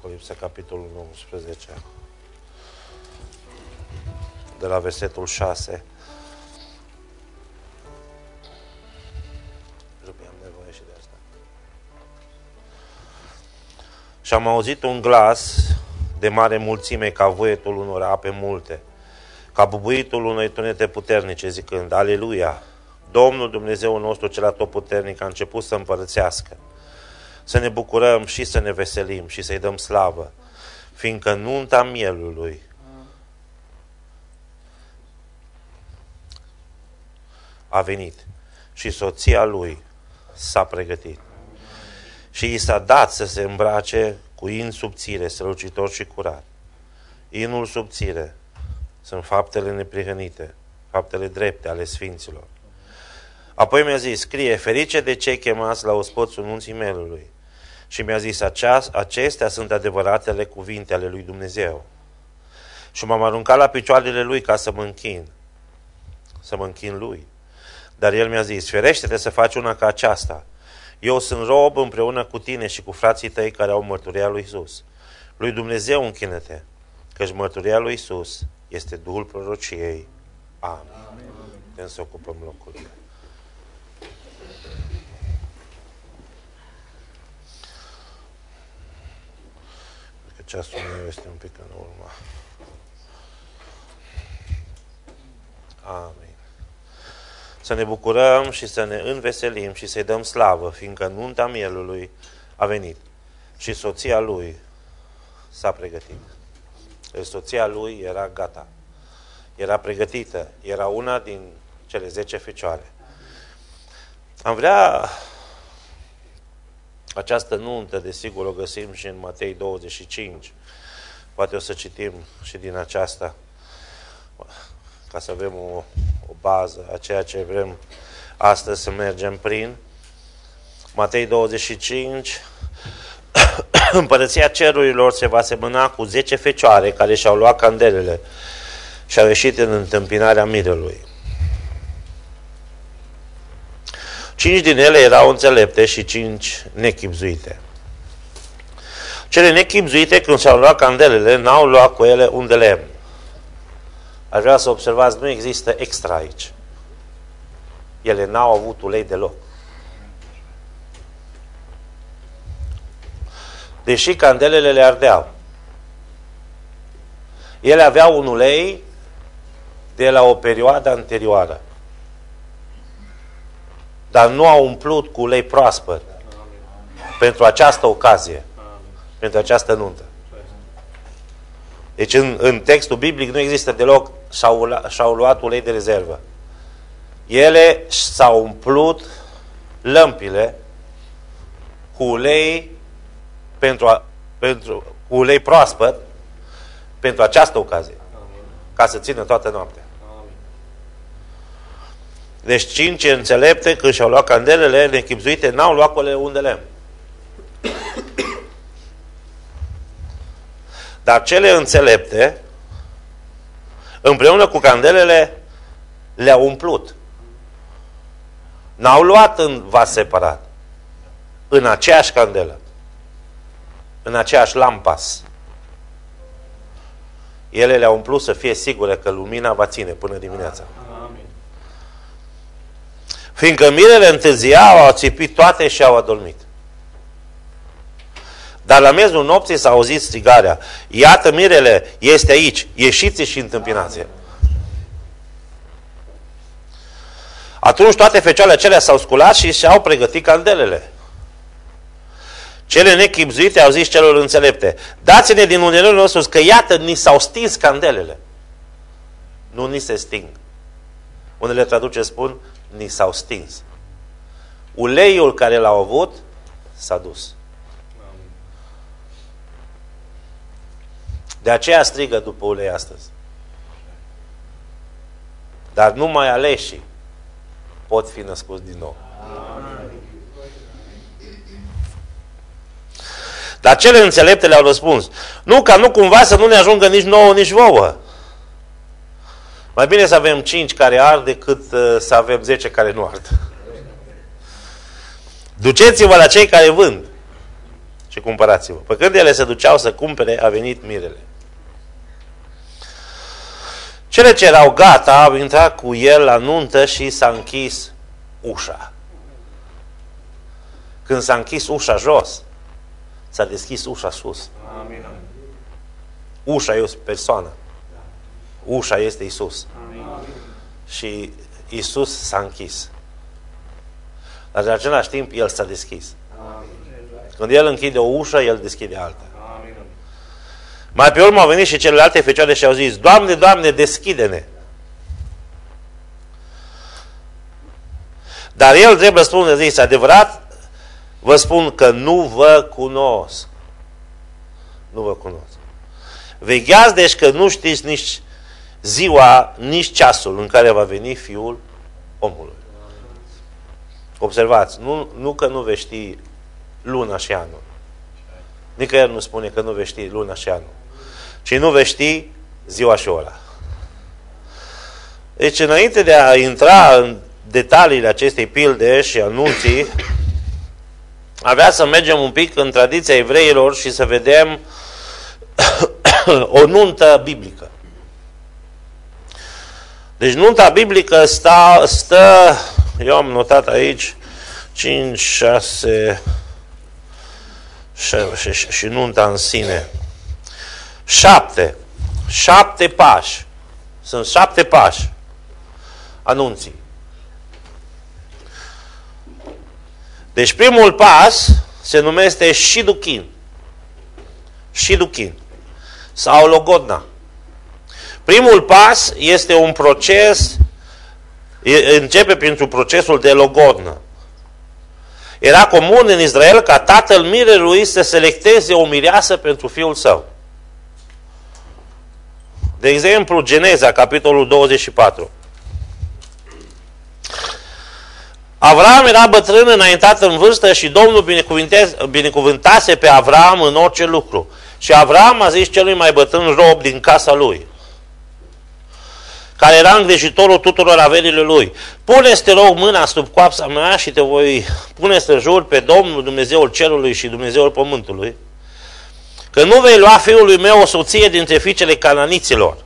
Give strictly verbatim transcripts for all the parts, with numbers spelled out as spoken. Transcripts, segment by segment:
Apocalipsa, capitolul nouăsprezece, de la versetul șase. Am nevoie și de asta. Și am auzit un glas de mare mulțime ca voietul unor ape multe, ca bubuitul unei tunete puternice, zicând: Aleluia! Domnul Dumnezeul nostru cel atotputernic a început să împărățească. Să ne bucurăm și să ne veselim și să-i dăm slavă, fiindcă nunta mielului a venit și soția lui s-a pregătit. Și i s-a dat să se îmbrace cu in subțire, strălucitor și curat. Inul subțire sunt faptele neprihănite, faptele drepte ale sfinților. Apoi mi-a zis: scrie, ferice de cei chemați la ospățul nunții mielului. Și mi-a zis: acestea sunt adevăratele cuvinte ale lui Dumnezeu. Și m-am aruncat la picioarele lui ca să mă închin, să mă închin lui. Dar el mi-a zis: ferește-te să faci una ca aceasta. Eu sunt rob împreună cu tine și cu frații tăi care au mărturia lui Iisus. Lui Dumnezeu închină-te, căci mărturia lui Iisus este Duhul prorociei. Amin. Putem să ocupăm locurile. Ceasul meu este un pic în urmă. Amin. Să ne bucurăm și să ne înveselim și să-i dăm slavă, fiindcă nunta mielului a venit și soția lui s-a pregătit. Deci soția lui era gata. Era pregătită. Era una din cele zece fecioare. Am vrea... Această nuntă, desigur, o găsim și în Matei douăzeci și cinci. Poate o să citim și din aceasta, ca să avem o, o bază a ceea ce vrem astăzi să mergem prin. Matei douăzeci și cinci. Împărăția cerurilor se va semăna cu zece fecioare care și-au luat candelele și au ieșit în întâmpinarea mirelui. Cinci din ele erau înțelepte și cinci nechibzuite. Cele nechibzuite, când și-au luat candelele, n-au luat cu ele un de lemn. Aș vrea să observați, nu există extra aici. Ele n-au avut ulei deloc. Deși candelele le ardeau. Ele aveau un ulei de la o perioadă anterioară. Dar nu au umplut cu ulei proaspăt pentru această ocazie, pentru această nuntă. Deci în, în textul biblic nu există deloc și-au, și-au luat ulei de rezervă. Ele s-au umplut lămpile cu ulei pentru, a, pentru cu ulei proaspăt pentru această ocazie, ca să țină toată noaptea. Deci cinci înțelepte, când și-au luat candelele nechibzuite, n-au luat cu ele un de lemn. Dar cele înțelepte, împreună cu candelele, le-au umplut. N-au luat în vas separat, în aceeași candelă, în aceeași lampas. Ele le-au umplut să fie sigure că lumina va ține până dimineața. Fiindcă mirele întârziau, au țipit toate și au adormit. Dar la miezul nopții s-a auzit strigarea: iată, mirele este aici, ieșiți și întâmpinați-l. Atunci toate fecioarele acelea s-au sculat și și-au pregătit candelele. Cele nechibzuite au zis celor înțelepte: dați-ne din uleiul nostru, că iată, ni s-au stins candelele. Nu ni se sting. Unele traduceri spun: ni s-au stins. Uleiul care l-au avut s-a dus. De aceea strigă după ulei astăzi. Dar numai aleșii pot fi născuți din nou. Dar cele înțelepte le-au răspuns: nu, ca nu cumva să nu ne ajungă nici nouă, nici vouă. Mai bine să avem cinci care ard decât uh, să avem zece care nu ard. Duceți-vă la cei care vând și cumpărați-vă. Pe când ele se duceau să cumpere, a venit mirele. Cele ce erau gata au intrat cu el la nuntă și s-a închis ușa. Când s-a închis ușa jos, s-a deschis ușa sus. Amin. Ușa e o persoană. Ușa este Iisus. Amin. Și Iisus s-a închis. Dar în același timp, El s-a deschis. Amin. Când El închide o ușă, El deschide alta. Amin. Mai pe urmă au venit și celelalte fecioare și au zis: Doamne, Doamne, deschide-ne! Dar El trebuie să răspunde, zis: adevărat, vă spun că nu vă cunosc. Nu vă cunosc. Vegheați deci că nu știți nici ziua, nici ceasul în care va veni Fiul omului. Observați, nu, nu că nu vei ști luna și anul. Nicăieri nu spune că nu vei ști luna și anul. Ci nu vei ști ziua și ora. Deci înainte de a intra în detaliile acestei pilde și anunții, avea să mergem un pic în tradiția evreilor și să vedem o nuntă biblică. Deci nunta biblică stă, stă eu am notat aici cinci, șase și, și, și nunta în sine. Șapte. Șapte pași. Sunt șapte pași anunții. Deci primul pas se numește Shiduchin. Shiduchin. Sau logodna. Primul pas este un proces, începe printr-un procesul de logodnă. Era comun în Israel ca tatăl mirelui să selecteze o mireasă pentru fiul său. De exemplu, Geneza, capitolul douăzeci și patru. Avram era bătrân, înaintat în vârstă și Domnul binecuvântase pe Avram în orice lucru. Și Avram a zis celui mai bătrân rob din casa lui, care era îngrijitorul tuturor averilor lui: pune-ți, te rog, mâna sub coapsa mea și te voi pune să jur pe Domnul Dumnezeul cerului și Dumnezeul pământului că nu vei lua fiului meu o soție dintre fiicele cananiților.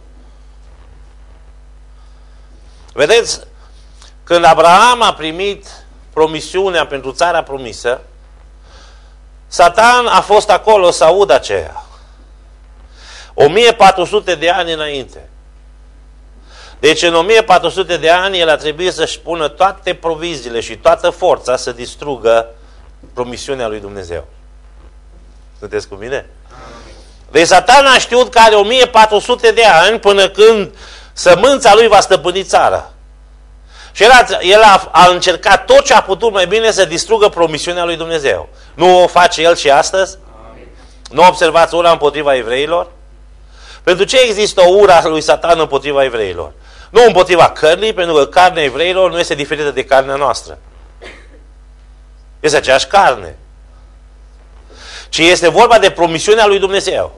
Vedeți, când Abraham a primit promisiunea pentru țara promisă, Satan a fost acolo să audă aceea. o mie patru sute de ani înainte. Deci în o mie patru sute de ani el a trebuit să-și pună toate proviziile și toată forța să distrugă promisiunea lui Dumnezeu. Sunteți cu mine? Deci Satan a știut că are o mie patru sute de ani până când sămânța lui va stăpâni țara. Și el, a, el a, a încercat tot ce a putut mai bine să distrugă promisiunea lui Dumnezeu. Nu o face el și astăzi? Amin. Nu observați ura împotriva evreilor? Pentru ce există o ura lui Satan împotriva evreilor? Nu împotriva cărnii, pentru că carnea evreilor nu este diferită de carnea noastră. Este aceeași carne. Ci este vorba de promisiunea lui Dumnezeu.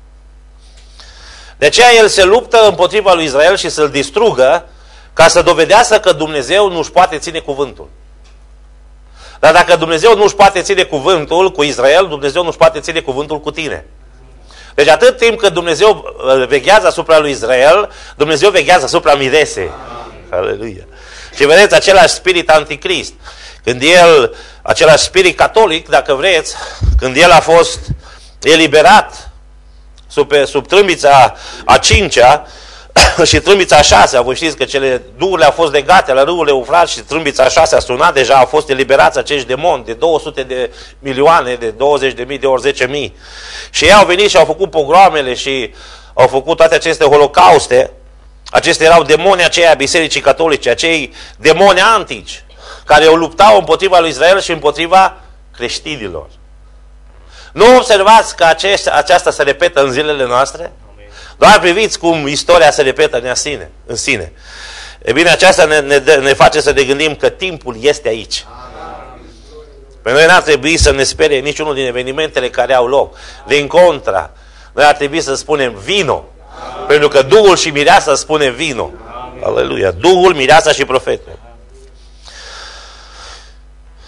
De aceea el se luptă împotriva lui Israel și să-l distrugă, ca să dovedească că Dumnezeu nu își poate ține cuvântul. Dar dacă Dumnezeu nu își poate ține cuvântul cu Israel, Dumnezeu nu își poate ține cuvântul cu tine. Deci atât timp cât Dumnezeu veghează asupra lui Israel, Dumnezeu veghează asupra miresei. Aleluia. Și vedeți, același spirit anticrist, când el, același spirit catolic, dacă vreți, când el a fost eliberat sub, sub trâmbița a cincea și trâmbița a șasea, voi știți că cele duurile au fost legate la râul Eufrat și trâmbița a șasea a sunat, deja au fost eliberați acești demoni de două sute de milioane, de douăzeci de mii, de ori zece mii. Și ei au venit și au făcut pogromele și au făcut toate aceste holocauste. Acestea erau demoni aceia a Bisericii Catolice, acei demoni antici, care o luptau împotriva lui Israel și împotriva creștinilor. Nu observați că acest, aceasta se repetă în zilele noastre? Doar priviți cum istoria se repetă în sine. În sine. E bine, aceasta ne, ne, ne face să ne gândim că timpul este aici. Pe noi n-ar trebui să ne sperie niciunul din evenimentele care au loc. Din contra, noi ar trebui să spunem vino. Amin. Pentru că Duhul și mireasa spune vino. Amin. Aleluia. Duhul, mireasa și profetul.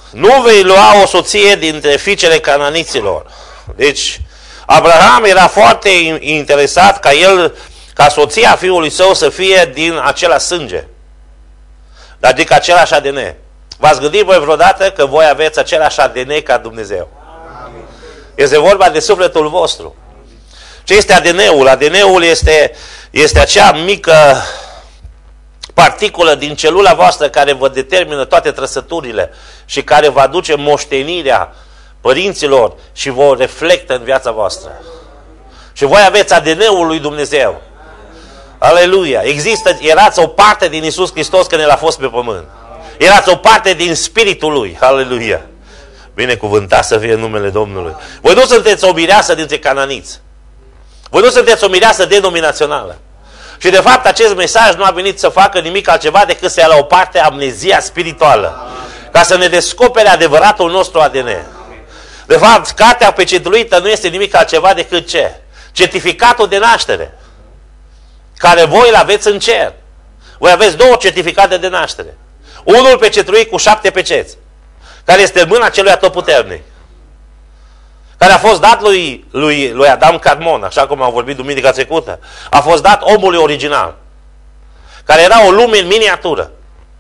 nu vei lua o soție dintre fiicele cananiților. Deci, Abraham era foarte interesat ca el, ca soția fiului său să fie din același sânge. Adică același A D N. V-ați gândit voi vreodată că voi aveți același A D N ca Dumnezeu? Amin. Este vorba de sufletul vostru. Ce este A D N-ul? A D N-ul este, este acea mică particulă din celula voastră care vă determină toate trăsăturile și care vă aduce moștenirea părinților și vă reflectă în viața voastră. Și voi aveți A D N-ul lui Dumnezeu. Aleluia! Există, erați o parte din Iisus Hristos când El a fost pe pământ. Erați o parte din Spiritul Lui. Aleluia! Binecuvântat să fie numele Domnului. Voi nu sunteți o mireasă dintre cananiți. Voi nu sunteți o mireasă denominațională. Și de fapt acest mesaj nu a venit să facă nimic altceva decât să ia la o parte amnezia spirituală. Ca să ne descopere adevăratul nostru A D N. De fapt, cartea pecetuită nu este nimic altceva decât ce? Certificatul de naștere. Care voi îl aveți în cer. Voi aveți două certificate de naștere. Unul pecetuit cu șapte peceți. Care este în mâna celui atotputernic. Care a fost dat lui, lui, lui Adam Cadmon, așa cum am vorbit duminica trecută. A fost dat omului original. Care era o lume în miniatură.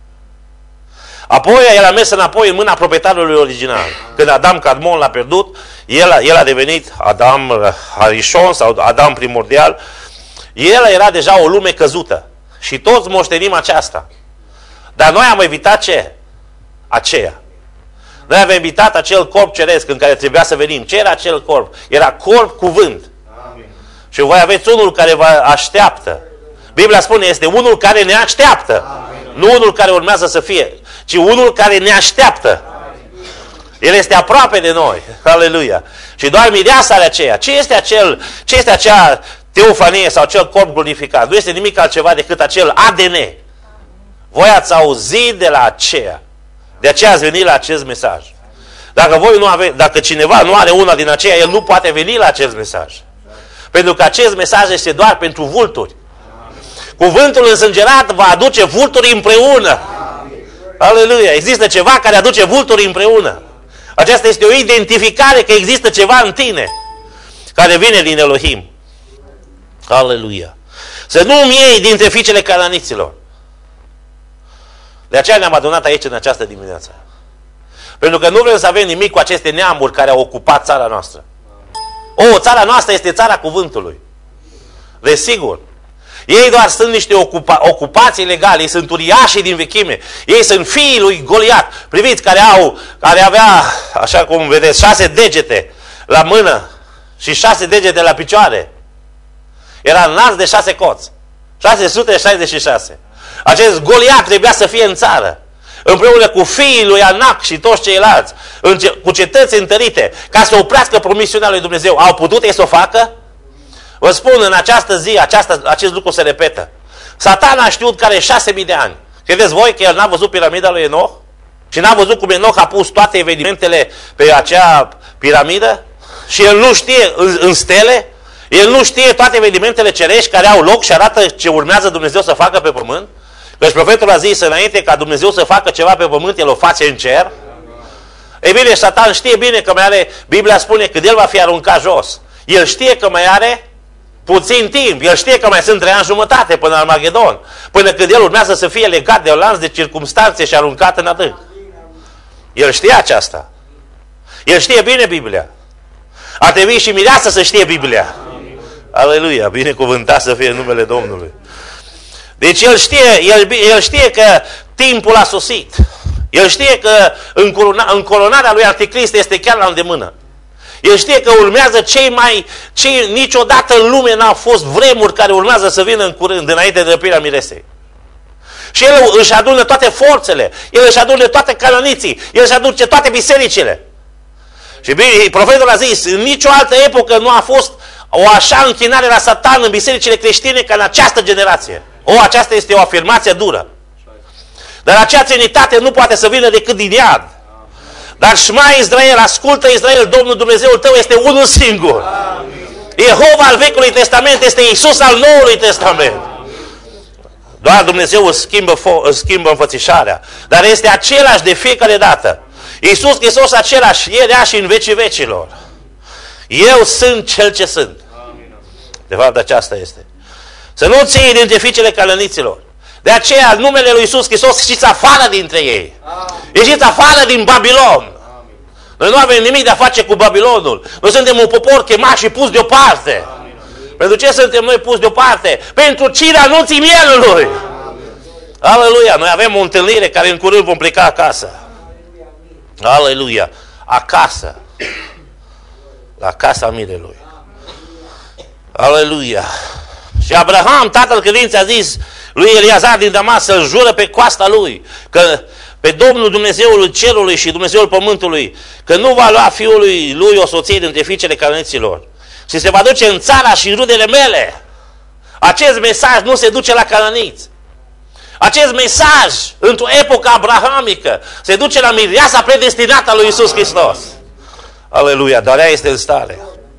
Apoi el a mers înapoi în mâna proprietarului original. Când Adam Cadmon l-a pierdut, el, el a devenit Adam Harishon sau Adam primordial. El era deja o lume căzută. Și toți moștenim aceasta. Dar noi am evitat ce? Aceea. Noi am evitat acel corp ceresc în care trebuia să venim. Ce era acel corp? Era corp cuvânt. Amin. Și voi aveți unul care vă așteaptă. Biblia spune, este unul care ne așteaptă. Amin. Nu unul care urmează să fie, ci unul care ne așteaptă. Amin. El este aproape de noi. Aleluia. Și doar mireasa are aceea. Ce este, acel, ce este acea teofanie sau acel corp glorificat? Nu este nimic altceva decât acel A D N. Voi ați auzit de la aceea. De aceea ați venit la acest mesaj. Dacă, voi nu ave, dacă cineva nu are una din aceea, el nu poate veni la acest mesaj. Pentru că acest mesaj este doar pentru vulturi. Cuvântul însângerat va aduce vulturi împreună. Aleluia! Există ceva care aduce vulturi împreună. Aceasta este o identificare că există ceva în tine care vine din Elohim. Aleluia! Să nu-mi iei dintre fiicele cananiților. De aceea ne-am adunat aici în această dimineață. Pentru că nu vrem să avem nimic cu aceste neamuri care au ocupat țara noastră. O, țara noastră este țara cuvântului. Desigur. Ei doar sunt niște ocupa ocupații legale, ei sunt uriașii din vechime. Ei sunt fiii lui Goliat. Priviți, care, au, care avea, așa cum vedeți, șase degete la mână și șase degete la picioare. Era înalt de șase coți. șase sute șaizeci și șase. Acest Goliat trebuia să fie în țară, împreună cu fiii lui Anac și toți ceilalți, cu cetăți întărite, ca să oprească promisiunea lui Dumnezeu. Au putut ei să o facă? Vă spun, în această zi, această, acest lucru se repetă. Satan a știut că are șase mii de ani. Credeți voi că el n-a văzut piramida lui Enoch? Și n-a văzut cum Enoch a pus toate evenimentele pe acea piramidă? Și el nu știe în, în stele? El nu știe toate evenimentele cerești care au loc și arată ce urmează Dumnezeu să facă pe pământ? Căci profetul a zis, înainte ca Dumnezeu să facă ceva pe pământ, el o face în cer. Ei bine, Satan știe bine că mai are, Biblia spune că el va fi aruncat jos. El știe că mai are puțin timp. El știe că mai sunt trei ani jumătate până la Armagedon. Până când el urmează să fie legat de o lanț de circumstanțe și aruncat în adânc. El știe aceasta. El știe bine Biblia. Ar trebui și mireasă să știe Biblia. Aleluia, binecuvântat să fie numele Domnului. Deci el știe, el, el știe că timpul a sosit. El știe că încolonarea lui Anticrist este chiar la îndemână. El știe că urmează cei mai... Cei, niciodată în lume n-au fost vremuri care urmează să vină în curând, înainte de răpirea miresei. Și el își adună toate forțele. El își adună toate canoniții. El își aduce toate bisericile. Și bine, profetul a zis, în nicio altă epocă nu a fost o așa închinare la Satan în bisericile creștine ca în această generație. O, aceasta este o afirmație dură. Dar acea trinitate nu poate să vină decât din iad. Dar Shema Israel, ascultă Israel, Domnul Dumnezeul tău este unul singur. Jehova al Vechiului Testament este Iisus al Noului Testament. Doar Dumnezeu îți schimbă, îți schimbă înfățișarea. Dar este același de fiecare dată. Iisus Hristos același, ieri, azi și în vecii vecilor. Eu sunt cel ce sunt. De fapt, aceasta este. Să nu ții dintre fiicele călăniților. De aceea, numele lui Iisus Hristos, ieșiți afară dintre ei. Ieșiți afară din Babilon. Noi nu avem nimic de a face cu Babilonul. Noi suntem un popor chemat și pus deoparte. Pentru ce suntem noi pus deoparte? Pentru cine anunții mielului. Aleluia! Noi avem o întâlnire care în curând vom pleca acasă. Aleluia! Acasă. La casa mirelui. Aleluia! Și Abraham, tatăl credinței, a zis lui Eliazar din Damas să-l jură pe coasta lui, că pe Domnul Dumnezeul cerului și Dumnezeul pământului, că nu va lua fiului lui o soție dintre fiicele cananeților și se va duce în țara și rudele mele. Acest mesaj nu se duce la cananiți. Acest mesaj, într-o epocă abrahamică, se duce la mireasa predestinată a lui Iisus Hristos. Aleluia, dar ea este în stare.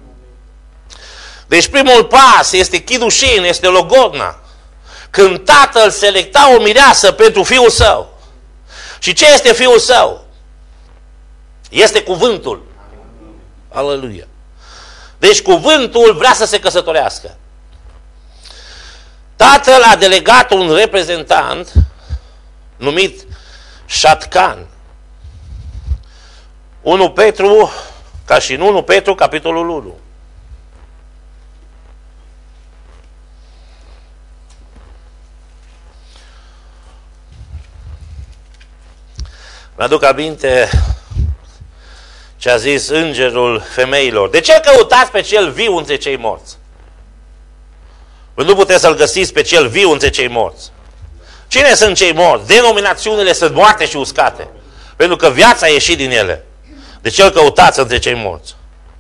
Deci primul pas este chidușin, este logodna. Când tatăl selecta o mireasă pentru fiul său. Și ce este fiul său? Este cuvântul. Aleluia. Deci cuvântul vrea să se căsătorească. Tatăl a delegat un reprezentant numit Șatcan. unu Petru, ca și în unu Petru, capitolul unu. Mi-aduc aminte ce a zis îngerul femeilor. De ce căutați pe cel viu între cei morți? Păi nu puteți să-l găsiți pe cel viu între cei morți. Cine sunt cei morți? Denominațiunile sunt moarte și uscate. Pentru că viața a ieșit din ele. De ce îl căutați între cei morți?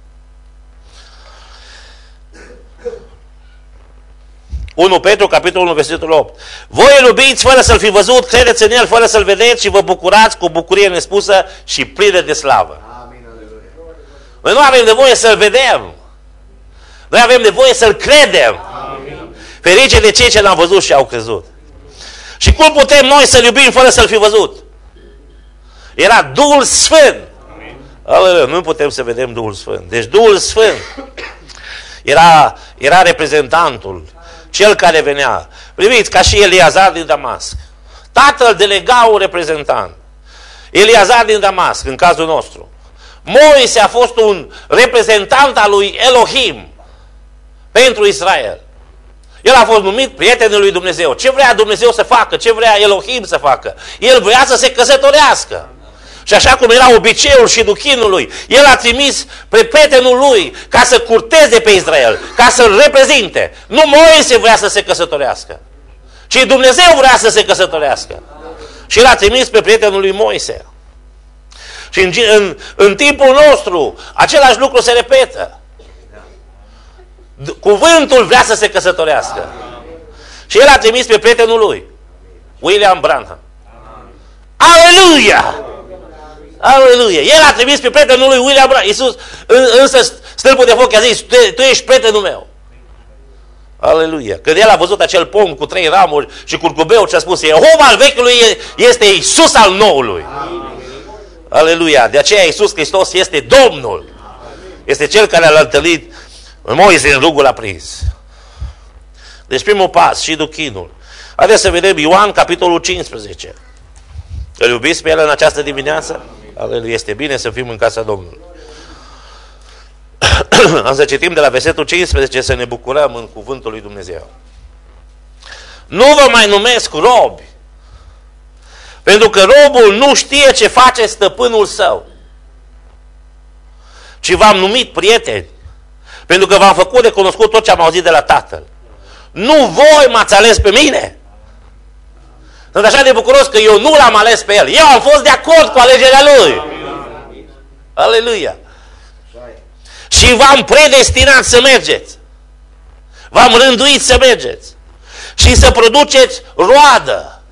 unu Petru, capitolul unu, versetul opt. Voi îl iubiți fără să-l fi văzut, credeți în el fără să-l vedeți și vă bucurați cu bucurie nespusă și plină de slavă. Amin. Noi nu avem nevoie să-l vedem. Noi avem nevoie să-l credem. Amin. Ferice de cei ce l-am văzut și au crezut. Și cum putem noi să-l iubim fără să-l fi văzut? Era Duhul Sfânt. Amin. Nu putem să vedem Duhul Sfânt. Deci Duhul Sfânt era, era reprezentantul, cel care venea. Priviți, ca și Eliazar din Damasc. Tatăl delega un reprezentant. Eliazar din Damasc, în cazul nostru. Moise a fost un reprezentant al lui Elohim pentru Israel. El a fost numit prietenul lui Dumnezeu. Ce vrea Dumnezeu să facă? Ce vrea Elohim să facă? El vrea să se căsătorească. Și așa cum era obiceiul și duchinul lui, el a trimis pe prietenul lui ca să curteze pe Israel, ca să-l reprezinte. Nu Moise vrea să se căsătorească, ci Dumnezeu vrea să se căsătorească. Și l-a trimis pe prietenul lui Moise. Și în, în, în timpul nostru, același lucru se repetă. Cuvântul vrea să se căsătorească. Și el a trimis pe prietenul lui, William Branham. Aleluia! Aleluia! El a trimis pe prietenul lui William Branham. Iisus, însă stâlpul de foc i-a zis, tu, tu ești prietenul meu. Aleluia! Când el a văzut acel pom cu trei ramuri și curcubeu ce a spus, Jehova al vechiului este Iisus al noului. Aleluia! De aceea Iisus Hristos este Domnul. Este Cel care l-a întâlnit Moise în rugul aprins. Deci primul pas și duchinul. Haideți să vedem Ioan capitolul cincisprezece. Îl iubiți pe el în această dimineață? Aleluia, este bine să fim în casa Domnului. Am să citim de la versetul cincisprezece să ne bucurăm în cuvântul lui Dumnezeu. Nu vă mai numesc robi, pentru că robul nu știe ce face stăpânul său, ci v-am numit prieteni, pentru că v-am făcut de cunoscut tot ce am auzit de la Tatăl. Nu voi m-ați ales pe mine. Sunt așa de bucuros că eu nu l-am ales pe el. Eu am fost de acord cu alegerea lui. Aleluia. Și v-am predestinat să mergeți. V-am rânduit să mergeți. Și să produceți roadă.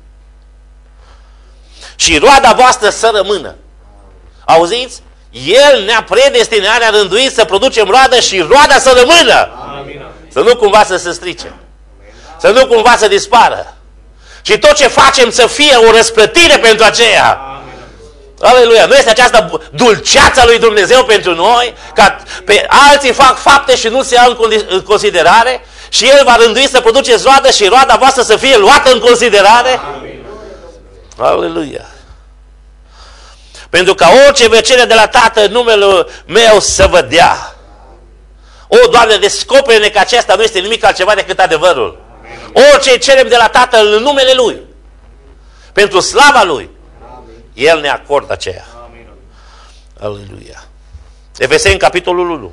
Și roada voastră să rămână. Auziți? El ne-a predestinat, ne-a rânduit să producem roadă și roada să rămână. Să nu cumva să se strice. Să nu cumva să dispară. Și tot ce facem să fie o răsplătire pentru aceea. Aleluia! Nu este această dulceață a lui Dumnezeu pentru noi, ca pe alții fac fapte și nu se iau în considerare și El va rândui să produceți roadă și roada voastră să fie luată în considerare? Amin. Aleluia! Pentru ca orice vecere de la Tatăl numele meu să vă dea. O, Doamne, descoperă-ne că acesta nu este nimic altceva decât adevărul. Amin. Orice cerem de la Tatăl în numele Lui, pentru slava Lui, El ne acordă aceea. Amin. Aleluia. Efeseni, capitolul unu.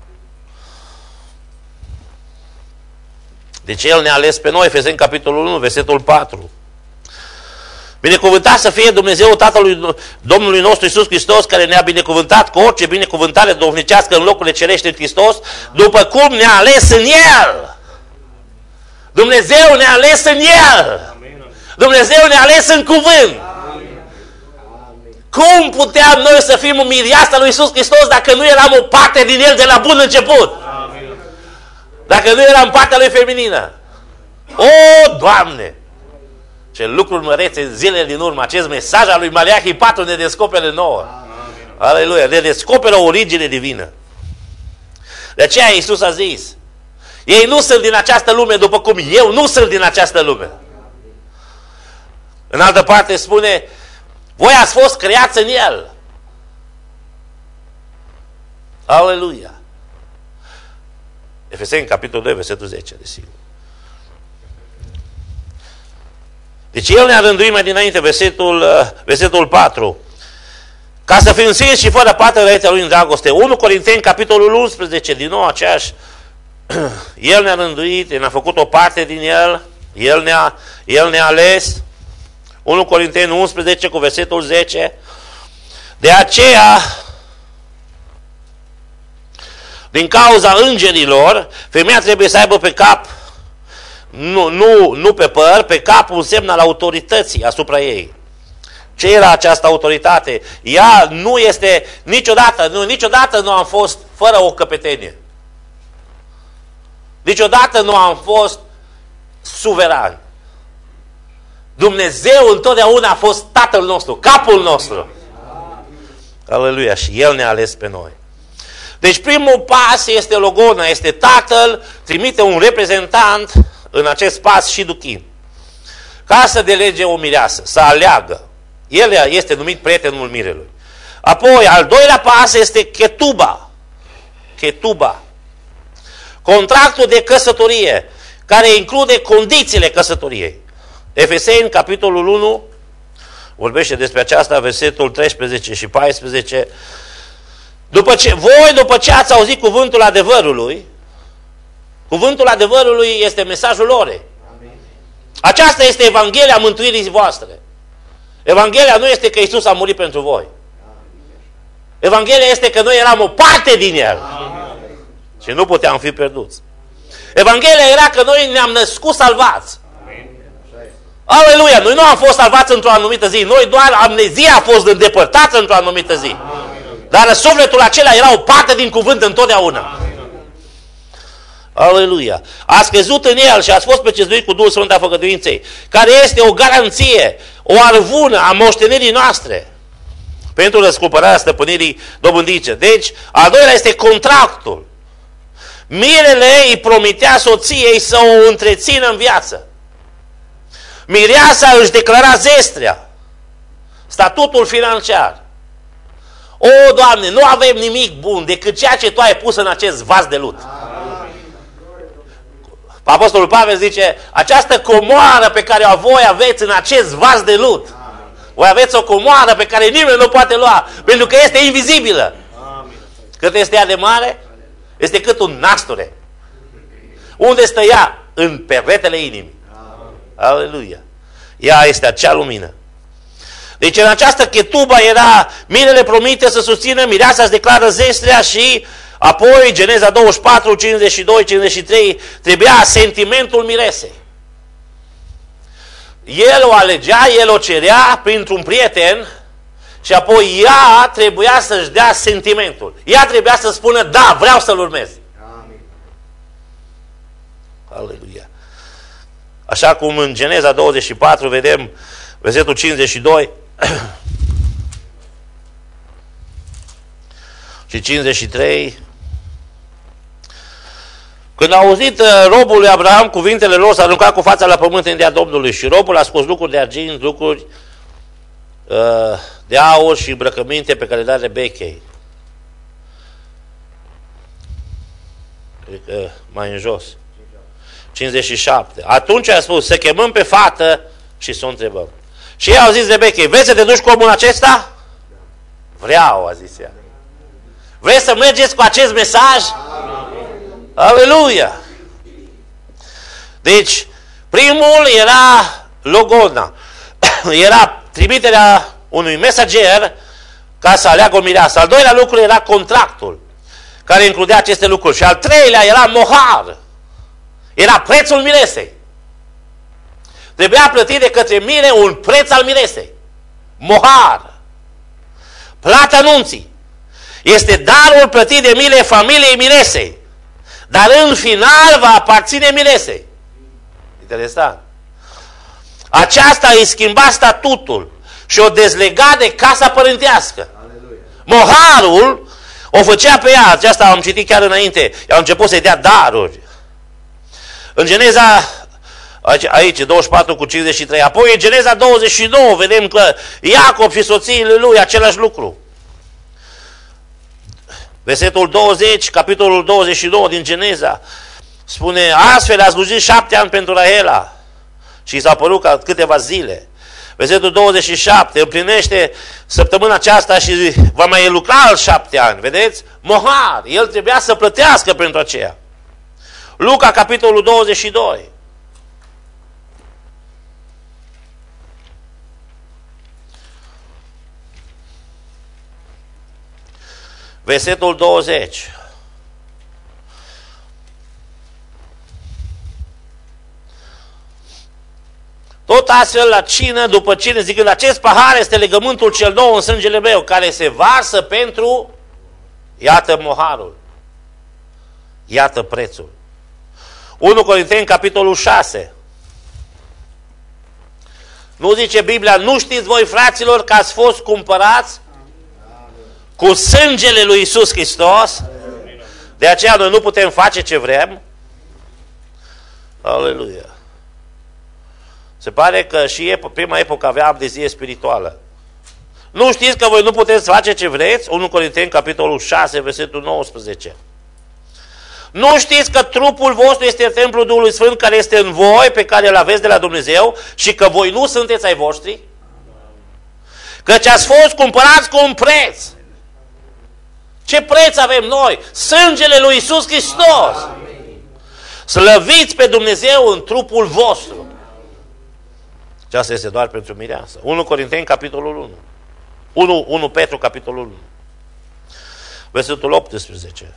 Deci El ne-a ales pe noi, Efeseni, capitolul unu, versetul patru. Binecuvântat să fie Dumnezeu Tatălui Domnului nostru Iisus Hristos, care ne-a binecuvântat cu orice binecuvântare duhovnicească în locurile cerești în Hristos, după cum ne-a ales în El. Dumnezeu ne-a ales în El. Dumnezeu ne-a ales în cuvânt. Cum puteam noi să fim mireasa lui Iisus Hristos dacă nu eram o parte din El de la bun început? Dacă nu eram partea Lui feminină? O, Doamne! Ce lucruri mărețe în zilele din urmă. Acest mesaj al lui Maleahi patru ne descoperă nouă. Aleluia! Ne descoperă o origine divină. De aceea Iisus a zis, ei nu sunt din această lume după cum eu nu sunt din această lume. În altă parte spune, voi ați fost creați în El. Aleluia! Efeseni, capitolul doi, versetul zece, desigur. Deci El ne-a rânduit mai dinainte, versetul, versetul patru, ca să fim sfinți și fără pată înaintea Lui în dragoste. unu Corinteni, capitolul unsprezece, din nou aceeași, El ne-a rânduit, ne-a făcut o parte din El, El ne-a, El ne-a ales. unu Corinteni unsprezece cu versetul zece. De aceea, din cauza îngerilor, femeia trebuie să aibă pe cap, nu, nu, nu pe păr, pe cap un semn al autorității asupra ei. Ce era această autoritate? Ea nu este niciodată, nu, niciodată nu am fost fără o căpetenie. Niciodată nu am fost suveran. Dumnezeu întotdeauna a fost Tatăl nostru, capul nostru. Aleluia! Și El ne-a ales pe noi. Deci primul pas este logona, este Tatăl, trimite un reprezentant în acest pas și duchin, ca să delege o mireasă, să aleagă. El este numit prietenul mirelui. Apoi, al doilea pas este chetuba. Chetuba. Contractul de căsătorie, care include condițiile căsătoriei. Efeseni, capitolul unu, vorbește despre aceasta, versetul treisprezece și paisprezece. După ce, voi, după ce ați auzit cuvântul adevărului, cuvântul adevărului este mesajul orei. Aceasta este Evanghelia mântuirii voastre. Evanghelia nu este că Iisus a murit pentru voi. Evanghelia este că noi eram o parte din El. Și nu puteam fi pierduți. Evanghelia era că noi ne-am născut salvați. Aleluia! Noi nu am fost salvați într-o anumită zi. Noi doar amnezia a fost îndepărtată într-o anumită zi. Dar sufletul acela era o parte din cuvânt întotdeauna. Aleluia! Ați crezut în El și ați fost pecezuit cu Duhul Sfânt a făgăduinței, care este o garanție, o arvună a moștenirii noastre pentru răscumpărarea stăpânirii dobândice. Deci, al doilea este contractul. Mirele îi promitea soției să o întrețină în viață. Mireasa își declara zestrea, statutul financiar. O, Doamne, nu avem nimic bun decât ceea ce Tu ai pus în acest vas de lut. Apostolul Pavel zice, această comoară pe care o voi aveți în acest vas de lut. Voi aveți o comoară pe care nimeni nu poate lua, pentru că este invizibilă. Cât este ea de mare? Este cât un nasture. Unde stă ea? În peretele inimii. Aleluia! Ea este acea lumină. Deci în această chetubă era, mirele promite să susțină, mireasa își declară zestrea și apoi Geneza douăzeci și patru, cincizeci și doi, cincizeci și trei trebuia sentimentul miresei. El o alegea, el o cerea printr-un prieten și apoi ea trebuia să-și dea sentimentul. Ea trebuia să spună, da, vreau să-l urmez. Amin. Aleluia! Așa cum în Geneza douăzeci și patru vedem versetul cincizeci și doi, și cincizeci și trei. Când a auzit uh, robul lui Abraham cuvintele lor, s-a aruncat cu fața la pământ în dea Domnului și robul a scos lucruri de argint, lucruri uh, de aur și îmbrăcăminte pe care le da Rebechei. Cred că mai în jos. cincizeci și șapte. Atunci a spus, să chemăm pe fată și să o întrebăm. Și ei au zis Rebechei, vrei să te duci cu omul acesta? Vreau, a zis ea. Vrei să mergeți cu acest mesaj? Aleluia! Deci, primul era logona. Era trimiterea unui mesager ca să aleagă o mireasă. Al doilea lucru era contractul, care includea aceste lucruri. Și al treilea era mohar. Era prețul miresei. Trebuia plătit de către mire un preț al miresei. Mohar. Plata nunții. Este darul plătit de mire familiei miresei. Dar în final va aparține miresei. Interesant. Aceasta îi schimba statutul și o dezlega de casa părintească. Moharul o făcea pe ea, aceasta am citit chiar înainte, au început să-i dea daruri. În Geneza, aici, douăzeci și patru cu cincizeci și trei, apoi în Geneza douăzeci și nouă vedem că Iacob și soțiile lui același lucru. Versetul douăzeci, capitolul douăzeci și nouă din Geneza, spune, astfel a slujit șapte ani pentru Rahela și i s-a părut ca câteva zile. Versetul douăzeci și șapte, împlinește săptămâna aceasta și va mai lucra al șapte ani, vedeți? Mohar, el trebuia să plătească pentru aceea. Luca, capitolul douăzeci și doi. Versetul douăzeci. Tot astfel la cină, după cină, zicând, acest pahar este legământul cel nou în sângele meu, care se varsă pentru, iată moharul, iată prețul. unu Corinteni, capitolul șase. Nu zice Biblia, nu știți voi, fraților, că ați fost cumpărați cu sângele lui Iisus Hristos? De aceea noi nu putem face ce vrem. Aleluia. Se pare că și prima epocă avea amnezie spirituală. Nu știți că voi nu puteți face ce vreți? unu Corinteni, capitolul șase, versetul nouăsprezece. Nu știți că trupul vostru este templul Duhului Sfânt care este în voi, pe care îl aveți de la Dumnezeu și că voi nu sunteți ai voștri? Căci ați fost cumpărați cu un preț. Ce preț avem noi? Sângele lui Iisus Hristos. Slăviți pe Dumnezeu în trupul vostru. Și asta este doar pentru mireasă. unu Corinteni, capitolul unu. unu, unu Petru, capitolul unu. Versetul optsprezece.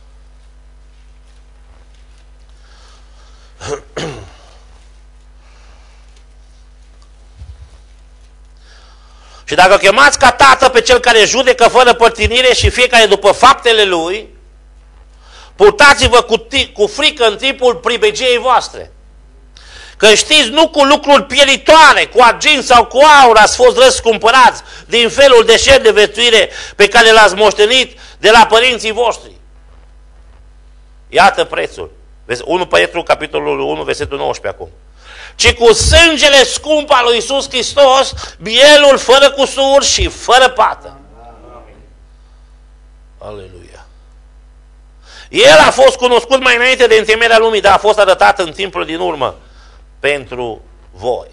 Și dacă chemați ca tată pe cel care judecă fără părtinire și fiecare după faptele lui, purtați-vă cu, cu frică în timpul pribegiei voastre. Că știți, nu cu lucruri pieritoare, cu argint sau cu aur ați fost răscumpărați din felul de șer de viețuire pe care l-ați moștenit de la părinții voștri. Iată prețul. unu Petru, capitolul unu, versetul nouăsprezece acum. Ci cu sângele scump al lui Iisus Hristos, mielul fără cusur și fără pată. Aleluia. El a fost cunoscut mai înainte de întemeierea lumii, dar a fost arătat în timpul din urmă pentru voi.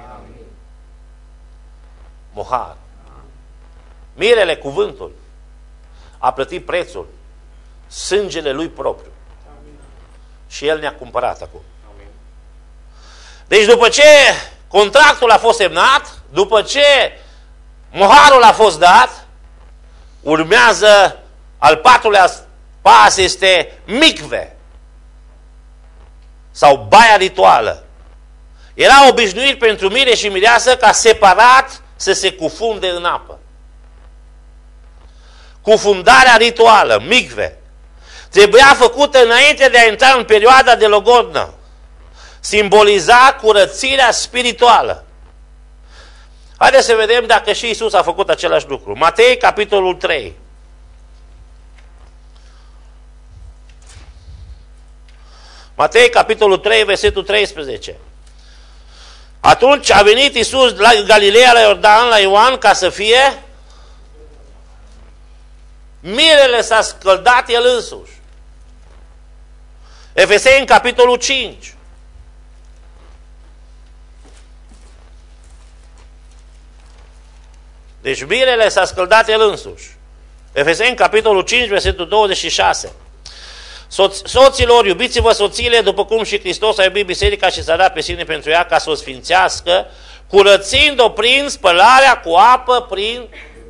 Mohar. Mirele, cuvântul, a plătit prețul, sângele lui propriu. Și el ne-a cumpărat acum. Deci după ce contractul a fost semnat, după ce moharul a fost dat, urmează al patrulea pas, este micve sau baia rituală. Era obișnuit pentru mire și mireasă ca separat să se cufunde în apă. Cufundarea rituală, micve, trebuia făcută înainte de a intra în perioada de logodnă. Simboliza curățirea spirituală. Haideți să vedem dacă și Iisus a făcut același lucru. Matei, capitolul trei. Matei, capitolul trei, versetul treisprezece. Atunci a venit Iisus la Galileea, la Iordan, la Ioan, ca să fie... Mirele s-a scăldat el însuși. Efeseni, capitolul cinci. Deci mirele s-a scăldat el însuși. Efeseni, capitolul cinci, versetul douăzeci și șase. Soț, soților, iubiți-vă soțiile după cum și Hristos a iubit biserica și s-a dat pe sine pentru ea ca să o sfințească, curățind-o prin spălarea cu apă, prin...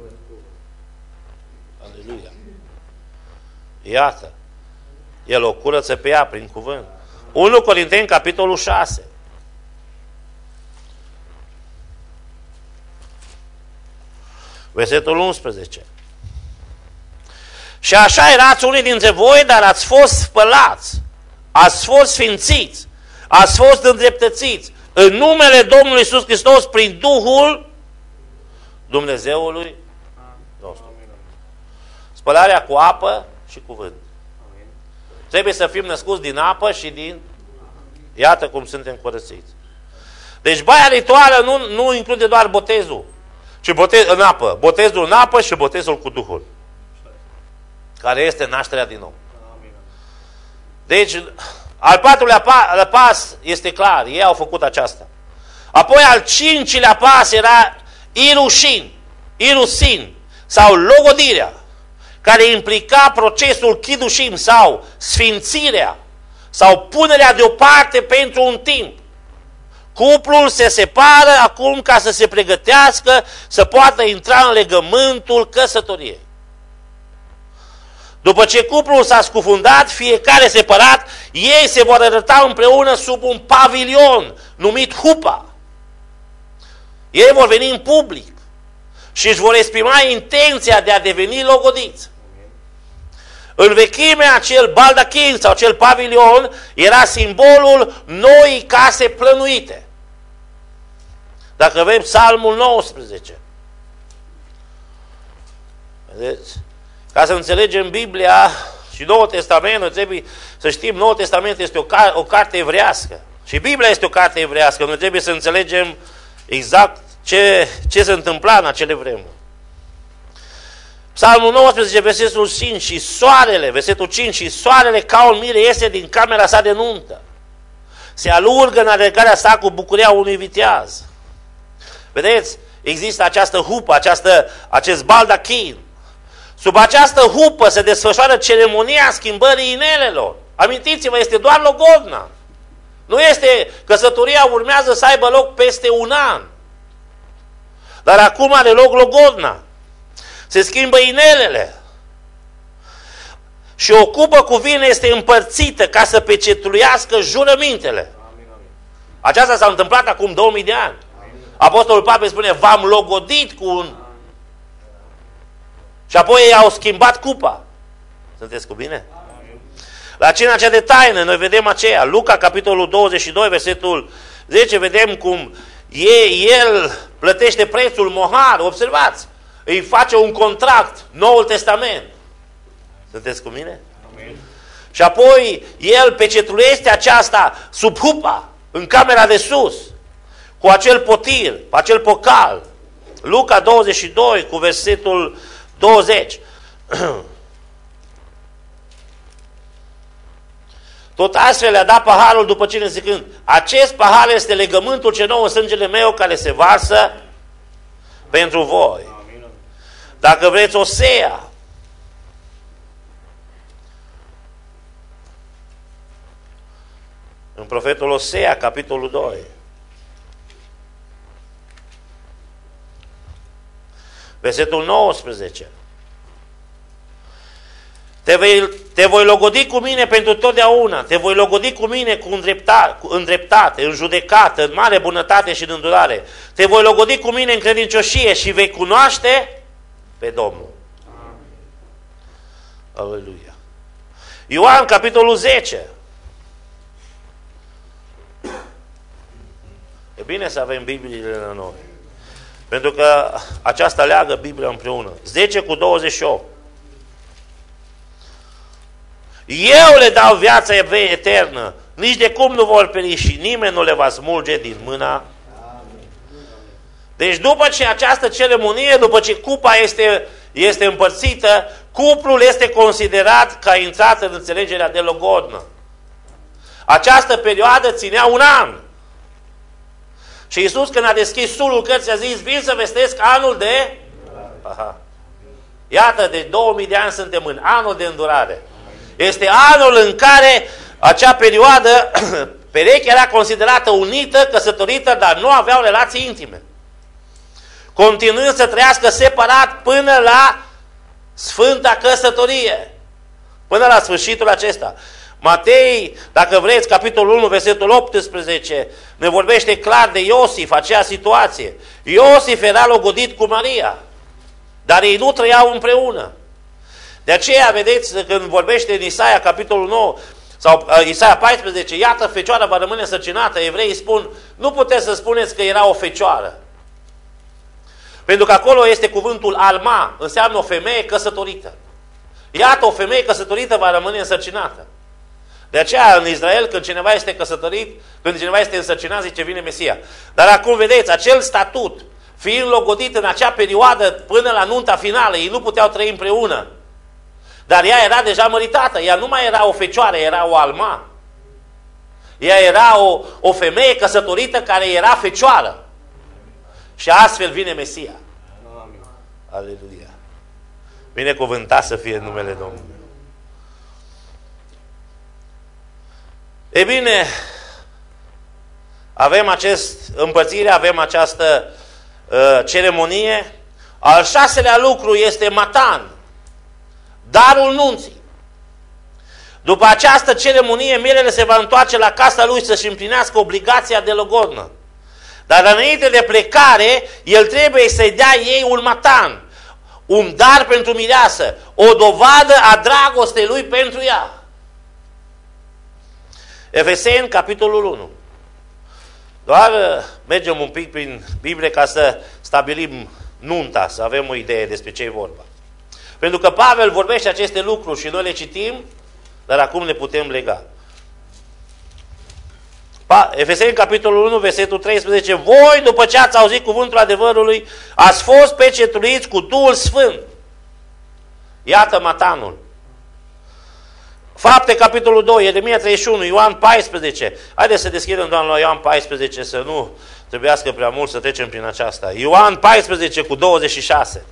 Aleluia! Iată, el o curăță pe ea prin cuvânt. unu Corinteni, capitolul șase. Versetul unsprezece. Și așa erați unii dintre voi, dar ați fost spălați, ați fost sfințiți, ați fost îndreptățiți în numele Domnului Iisus Hristos prin Duhul Dumnezeului nostru. Spălarea cu apă și cuvânt. Trebuie să fim născuți din apă și din... Iată cum suntem curățiți. Deci baia rituală nu, nu include doar botezul, ci botez în apă. Botezul în apă și botezul cu Duhul, care este nașterea din nou. Deci, al patrulea pas este clar, ei au făcut aceasta. Apoi al cincilea pas era irușin, irusin, sau logodirea, care implica procesul chidușim, sau sfințirea, sau punerea deoparte pentru un timp. Cuplul se separă acum ca să se pregătească să poată intra în legământul căsătoriei. După ce cuplul s-a scufundat, fiecare separat, ei se vor arăta împreună sub un pavilion numit hupa. Ei vor veni în public și își vor exprima intenția de a deveni logodiți. În vechime, acel baldachin sau acel pavilion era simbolul noii case plănuite. Dacă avem Psalmul nouăsprezece, vedeți? Ca să înțelegem Biblia și Noul Testament, trebuie să știm, Noul Testament este o, car o carte evrească. Și Biblia este o carte evrească. Noi trebuie să înțelegem exact ce, ce se întâmpla în acele vremuri. Psalmul nouăsprezece, versetul cinci, și soarele, versetul cinci, și soarele ca un mire iese din camera sa de nuntă. Se alurgă în alergarea sa cu bucuria unui viteaz. Vedeți? Există această hupă, această, acest baldachin. Sub această hupă se desfășoară ceremonia schimbării inelelor. Amintiți-vă, este doar logodna. Nu este, căsătoria urmează să aibă loc peste un an. Dar acum are loc logodna. Se schimbă inelele. Și o cupă cu vin este împărțită ca să pecetluiască jurămintele. Aceasta s-a întâmplat acum două mii de ani. Apostolul Pavel spune, v-am logodit cu un... Și apoi ei au schimbat cupa. Sunteți cu bine? La cina cea de taină noi vedem aceea. Luca, capitolul douăzeci și doi, versetul zece, vedem cum ei, el plătește prețul mohar. Observați! Îi face un contract, Noul Testament. Sunteți cu mine? Amin. Și apoi el pecetluiește aceasta sub hupa, în camera de sus, cu acel potir, cu acel pocal. Luca douăzeci și doi, cu versetul douăzeci. Tot astfel le-a dat paharul după cine zicând, acest pahar este legământul ce nou în sângele meu care se varsă pentru voi. Dacă vreți Osea, în profetul Osea, capitolul doi, versetul nouăsprezece, Te voi, te voi logodi cu mine pentru totdeauna, te voi logodi cu mine cu îndreptate, cu îndreptate, în judecată, în mare bunătate și în îndurare. Te voi logodi cu mine în credincioșie și vei cunoaște pe Domnul. Aleluia. Ioan, capitolul zece. E bine să avem Bibliile la noi, pentru că aceasta leagă Biblia împreună. zece cu douăzeci și opt. Eu le dau viața eternă, nici de cum nu vor pieri și nimeni nu le va smulge din mâna. Deci după ce această ceremonie, după ce cupa este, este împărțită, cuplul este considerat ca intrat în înțelegerea de logodnă. Această perioadă ținea un an. Și Iisus, când a deschis sulul cărții, a zis, vin să vestesc anul de... Aha. Iată, de două mii de ani suntem în anul de îndurare. Este anul în care acea perioadă, perechea era considerată unită, căsătorită, dar nu aveau relații intime. Continuând să trăiască separat până la Sfânta Căsătorie. Până la sfârșitul acesta. Matei, dacă vreți, capitolul unu, versetul optsprezece, ne vorbește clar de Iosif, acea situație. Iosif era logodit cu Maria, dar ei nu trăiau împreună. De aceea, vedeți, când vorbește în Isaia, capitolul nouă, sau uh, Isaia paisprezece, iată, fecioara va rămâne însărcinată, evreii spun, nu puteți să spuneți că era o fecioară. Pentru că acolo este cuvântul alma, înseamnă o femeie căsătorită. Iată, o femeie căsătorită va rămâne însărcinată. De aceea, în Israel, când cineva este căsătorit, când cineva este însărcinat, zice, vine Mesia. Dar acum, vedeți, acel statut, fiind logodit în acea perioadă până la nunta finală, ei nu puteau trăi împreună. Dar ea era deja măritată, ea nu mai era o fecioară, era o alma. Ea era o, o femeie căsătorită care era fecioară. Și astfel vine Mesia. Amin. Aleluia. Binecuvântat să fie numele Domnului. E bine, avem acest împărțire, avem această uh, ceremonie. Al șaselea lucru este Matan, darul nunții. După această ceremonie, mirele se va întoarce la casa lui să-și împlinească obligația de logodnă. Dar înainte de plecare, el trebuie să-i dea ei un matan, un dar pentru mireasă, o dovadă a dragostei lui pentru ea. Efeseni, capitolul unu. Doar mergem un pic prin Biblie ca să stabilim nunta, să avem o idee despre ce e vorba. Pentru că Pavel vorbește aceste lucruri și noi le citim, dar acum le putem lega. Efeseni, capitolul unu, versetul treisprezece. Voi, după ce ați auzit cuvântul adevărului, ați fost pecetuiți cu Duhul Sfânt. Iată matanul. Fapte, capitolul doi, Ieremia treizeci și unu, Ioan paisprezece. Haideți să deschidem, Doamne, la Ioan paisprezece, să nu trebuiască prea mult să trecem prin aceasta. Ioan paisprezece cu douăzeci și șase.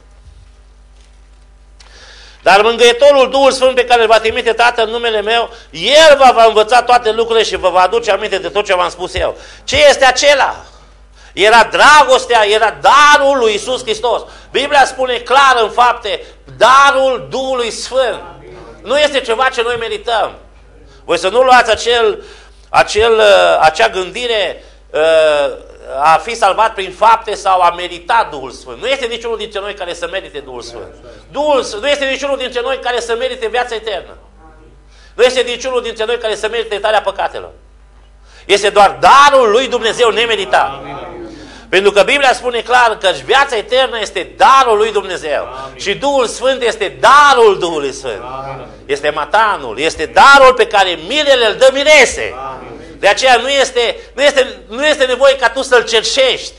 Dar mângâietorul, Duhul Sfânt pe care îl va trimite Tatăl în numele meu, El vă va învăța toate lucrurile și vă va aduce aminte de tot ce v-am spus eu. Ce este acela? Era dragostea, era darul lui Iisus Hristos. Biblia spune clar în Fapte, darul Duhului Sfânt. Nu este ceva ce noi merităm. Voi să nu luați acel, acel, acea gândire a fi salvat prin fapte sau a merita Duhul Sfânt. Nu este niciunul dintre noi care să merite Duhul Sfânt. Duhul, nu este niciunul dintre noi care să merite viața eternă. Nu este niciunul dintre noi care să merite iertarea păcatelor. Este doar darul lui Dumnezeu nemeritat. Pentru că Biblia spune clar că viața eternă este darul lui Dumnezeu. Amin. Și Duhul Sfânt este darul Duhului Sfânt. Amin. Este matanul, este darul pe care mirele îl dă mirese. Amin. De aceea nu este, nu, este, nu este nevoie ca tu să-l cerșești.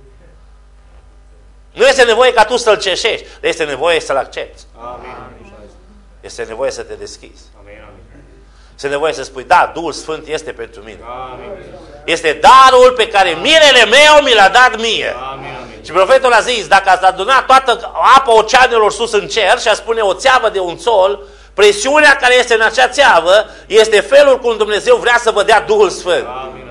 Nu este nevoie ca tu să-l cerșești, dar este nevoie să-l accepti. Amin. Este nevoie să te deschizi. Amin. Este nevoie să spui, da, Duhul Sfânt este pentru mine. Amin. Este darul pe care mirele meu mi l-a dat mie. Amin. Și profetul a zis, dacă ați adunat toată apa oceanelor sus în cer și a spune o țeavă de un țol, presiunea care este în acea țeavă este felul cum Dumnezeu vrea să vă dea Duhul Sfânt. Amin.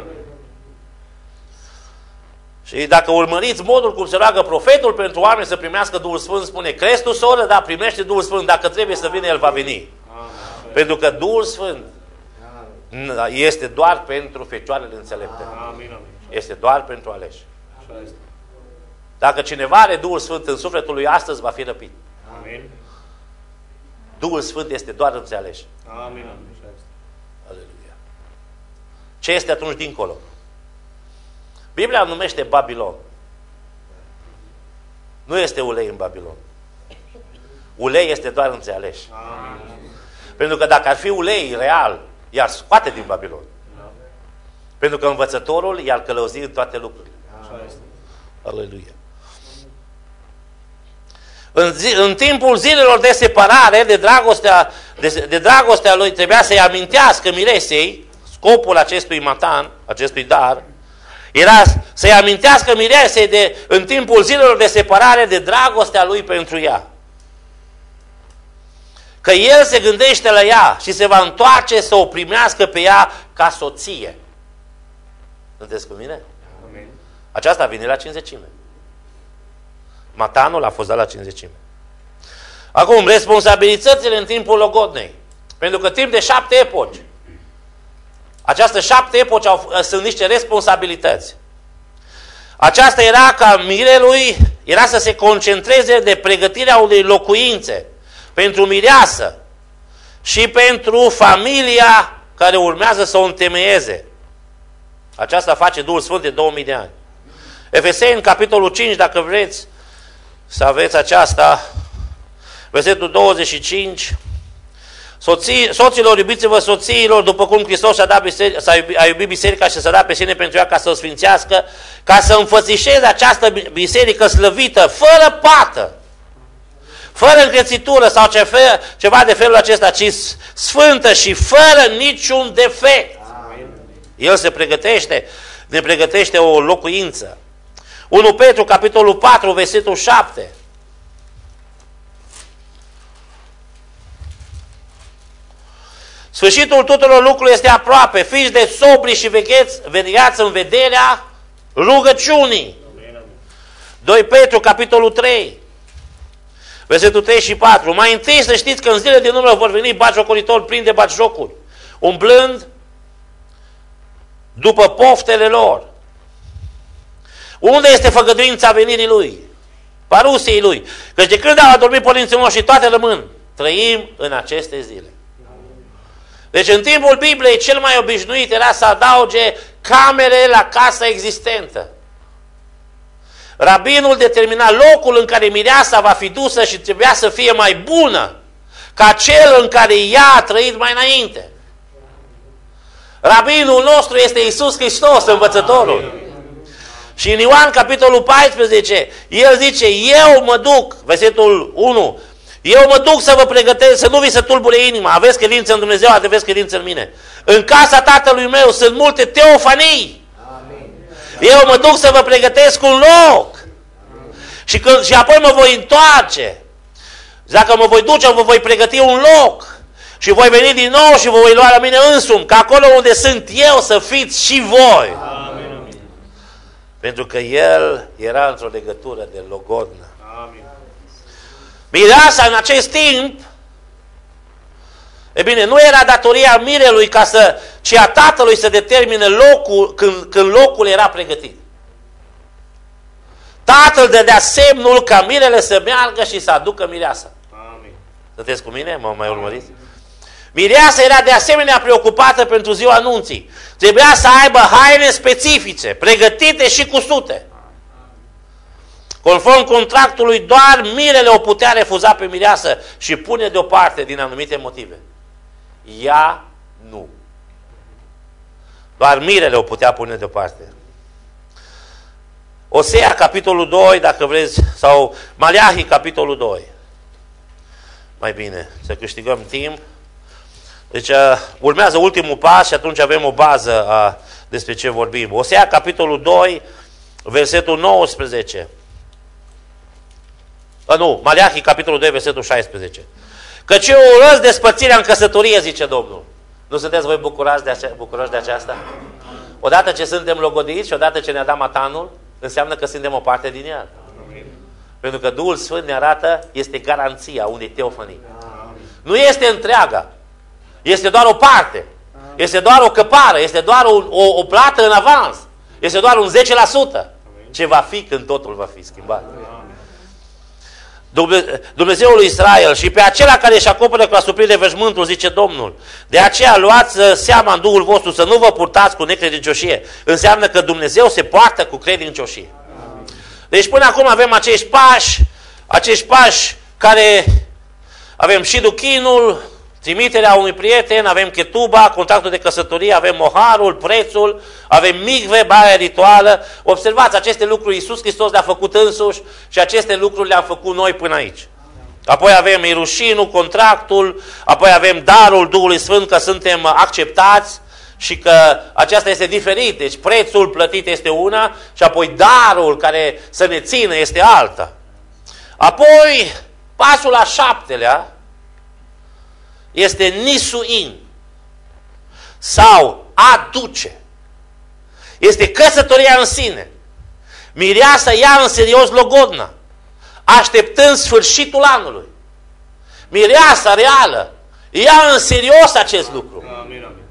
Și dacă urmăriți modul cum se roagă profetul pentru oameni să primească Duhul Sfânt, spune, crezi tu, soră? Da, primește Duhul Sfânt. Dacă trebuie să vină, El va veni. Amin. Pentru că Duhul Sfânt este doar pentru fecioarele înțelepte. Amin. Este doar pentru aleși. Dacă cineva are Duhul Sfânt în sufletul lui astăzi, va fi răpit. Amin. Duhul Sfânt este doar între aleși. Amin. Aleluia. Ce este atunci dincolo? Biblia numește Babilon. Nu este ulei în Babilon. Ulei este doar între aleși. Amin. Pentru că dacă ar fi ulei real, i-ar scoate din Babilon. Pentru că învățătorul i-ar călăuzi în toate lucrurile. Aleluia. În, zi, în timpul zilelor de separare, de dragostea, de, de dragostea lui, trebuia să-i amintească miresei, scopul acestui matan, acestui dar, era să-i amintească miresei de, în timpul zilelor de separare, de dragostea lui pentru ea. Că el se gândește la ea și se va întoarce să o primească pe ea ca soție. Sunteți cu mine? Amin. Aceasta a venit la cincizecime. Matanul a fost dat la cincizecime. Acum, responsabilitățile în timpul logodnei. Pentru că timp de șapte epoci, această șapte epoci au, sunt niște responsabilități. Aceasta era ca mirelui, era să se concentreze de pregătirea unei locuințe pentru mireasă și pentru familia care urmează să o întemeieze. Aceasta face Duhul Sfânt de două mii de ani. Efeseni, capitolul cinci, dacă vreți să aveți aceasta, versetul douăzeci și cinci. Soții, soților, iubiți-vă soțiilor, după cum Hristos a, dat biserica, a iubit biserica și s-a dat pe sine pentru ea ca să o sfințească, ca să înfățișeze această biserică slăvită, fără pată, fără încrețitură sau ceva de felul acesta, ci sfântă și fără niciun defect. El se pregătește, ne pregătește o locuință. unu Petru, capitolul patru, versetul șapte. Sfârșitul tuturor lucrurilor este aproape. Fiți de sobri și vegheți, vegheați în vederea rugăciunii. doi Petru, capitolul trei. Versetul trei și patru. Mai întâi să știți că în zile din urmă vor veni batjocoritori plini de batjocuri, umblând după poftele lor. Unde este făgăduința venirii lui? Parusiei lui. Căci de când au adormit părinții noștri, toate rămân. Trăim în aceste zile. Deci în timpul Bibliei cel mai obișnuit era să adauge camere la casa existentă. Rabinul determina locul în care mireasa va fi dusă și trebuia să fie mai bună ca cel în care ea a trăit mai înainte. Rabinul nostru este Iisus Hristos, învățătorul. Și în Ioan, capitolul paisprezece, el zice, eu mă duc, versetul unu, eu mă duc să vă pregătesc, să nu vi se tulbure inima, aveți credință în Dumnezeu, aveți credință în mine. În casa Tatălui meu sunt multe teofanii. Amin. Eu mă duc să vă pregătesc un loc. Și, când, și apoi mă voi întoarce. Dacă mă voi duce, vă voi pregăti un loc. Și voi veni din nou și vă voi lua la mine însumi, ca acolo unde sunt eu să fiți și voi. Amin. Pentru că el era într-o legătură de logodnă. Amin. Mireasa în acest timp, e bine, nu era datoria mirelui ca să, ci a tatălui să determine locul când, când locul era pregătit. Tatăl dădea semnul ca mirele să meargă și să aducă mireasa. Amin. Sunteți cu mine? Mă mai urmăriți? Mireasa era de asemenea preocupată pentru ziua anunții. Trebuia să aibă haine specifice, pregătite și cusute. Conform contractului, doar mirele o putea refuza pe mireasă și pune deoparte din anumite motive. Ea nu. Doar mirele o putea pune deoparte. Osea, capitolul doi, dacă vreți, sau Maleahi, capitolul doi. Mai bine, să câștigăm timp. Deci urmează ultimul pas și atunci avem o bază a, despre ce vorbim. Osea, capitolul doi, versetul nouăsprezece. A, nu, Maleahi, capitolul doi, versetul șaisprezece. Căci eu urăsc despărțirea în căsătorie, zice Domnul. Nu sunteți voi bucurați de, ace- bucuroși de aceasta? Odată ce suntem logodiți și odată ce ne-a dat matanul, înseamnă că suntem o parte din el. Amin. Pentru că Duhul Sfânt ne arată, este garanția unei teofanii. Amin. Nu este întreaga. Este doar o parte. Amin. Este doar o căpară. Este doar o, o, o plată în avans. Este doar un zece la sută. Amin. Ce va fi când totul va fi schimbat. Amin. Dumnezeul lui Israel și pe acela care își acoperă cu asuprire veșmântul, zice Domnul. De aceea luați seama în Duhul vostru să nu vă purtați cu necredincioșie. Înseamnă că Dumnezeu se poartă cu credincioșie. Deci până acum avem acești pași, acești pași care avem și duchinul, Trimiterea unui prieten, avem chetuba, contractul de căsătorie, avem moharul, prețul, avem micve, baia rituală. Observați, aceste lucruri Iisus Hristos le-a făcut însuși și aceste lucruri le-am făcut noi până aici. Apoi avem irușinul, contractul, apoi avem darul Duhului Sfânt, că suntem acceptați și că aceasta este diferit. Deci prețul plătit este una și apoi darul care să ne țină este alta. Apoi, pasul a șaptelea este nisuin sau aduce. Este căsătoria în sine. Mireasa ia în serios logodna, așteptând sfârșitul anului. Mireasa reală ia în serios acest lucru. Amin, amin.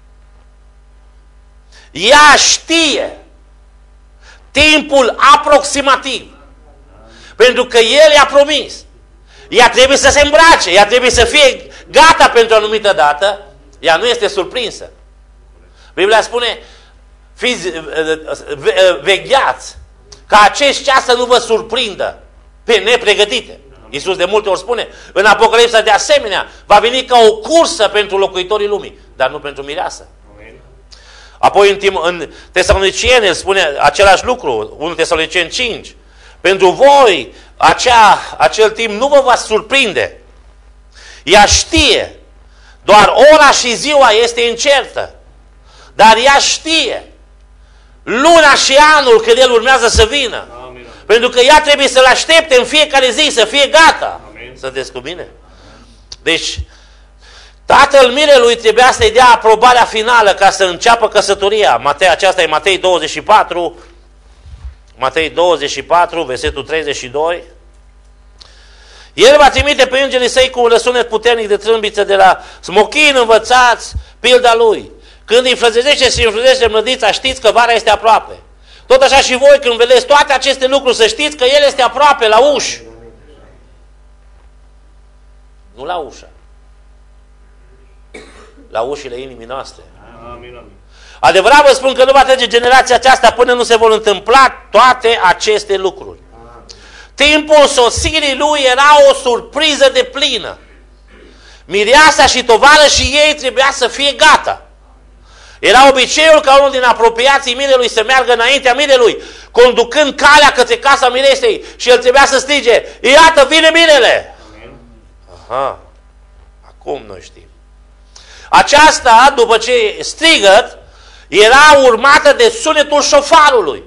Ea știe timpul aproximativ, pentru că El i-a promis. Ea trebuie să se îmbrace, ea trebuie să fie gata pentru o anumită dată, ea nu este surprinsă. Biblia spune, fiți vegheați, ca acest ceas să nu vă surprindă pe nepregătite. Iisus de multe ori spune, în Apocalipsa de asemenea, va veni ca o cursă pentru locuitorii lumii, dar nu pentru mireasă. Apoi în, timp, în Tesalonicenii el spune același lucru, unu Tesaloniceni cinci. Pentru voi, acea, acel timp nu vă va surprinde. Ea știe, doar ora și ziua este incertă, dar ea știe luna și anul când El urmează să vină. Amin. Pentru că ea trebuie să-L aștepte în fiecare zi, să fie gata. Amin. Sunteți cu mine? Deci, tatăl mirelui trebuia să-i dea aprobarea finală ca să înceapă căsătoria. Matei, aceasta e Matei douăzeci și patru, Matei douăzeci și patru, versetul treizeci și doi. El va trimite pe îngerii săi cu un răsunet puternic de trâmbiță de la smochin, învățați pilda lui. Când îi frăzește și înfrăzește mlădița, știți că vara este aproape. Tot așa și voi, când vedeți toate aceste lucruri, să știți că El este aproape, la ușă. Nu la ușă. La ușile inimii noastre. Amin, amin. Adevărat vă spun că nu va trece generația aceasta până nu se vor întâmpla toate aceste lucruri. Timpul sosirii lui era o surpriză de plină. Mireasa și tovarășii ei trebuia să fie gata. Era obiceiul ca unul din apropiații mirelui să meargă înaintea mirelui, conducând calea către casa miresei, și el trebuia să strige, iată, vine mirele! Aha, acum noi știm. Aceasta, după ce strigăt, era urmată de sunetul șofarului.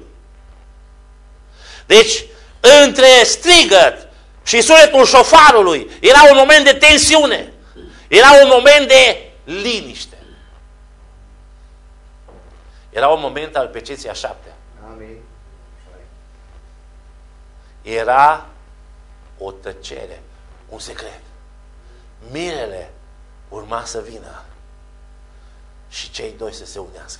Deci, între strigăt și sunetul șofarului era un moment de tensiune. Era un moment de liniște. Era un moment al peceții a șaptea. Amin. Era o tăcere, un secret. Mirele urma să vină și cei doi să se unească.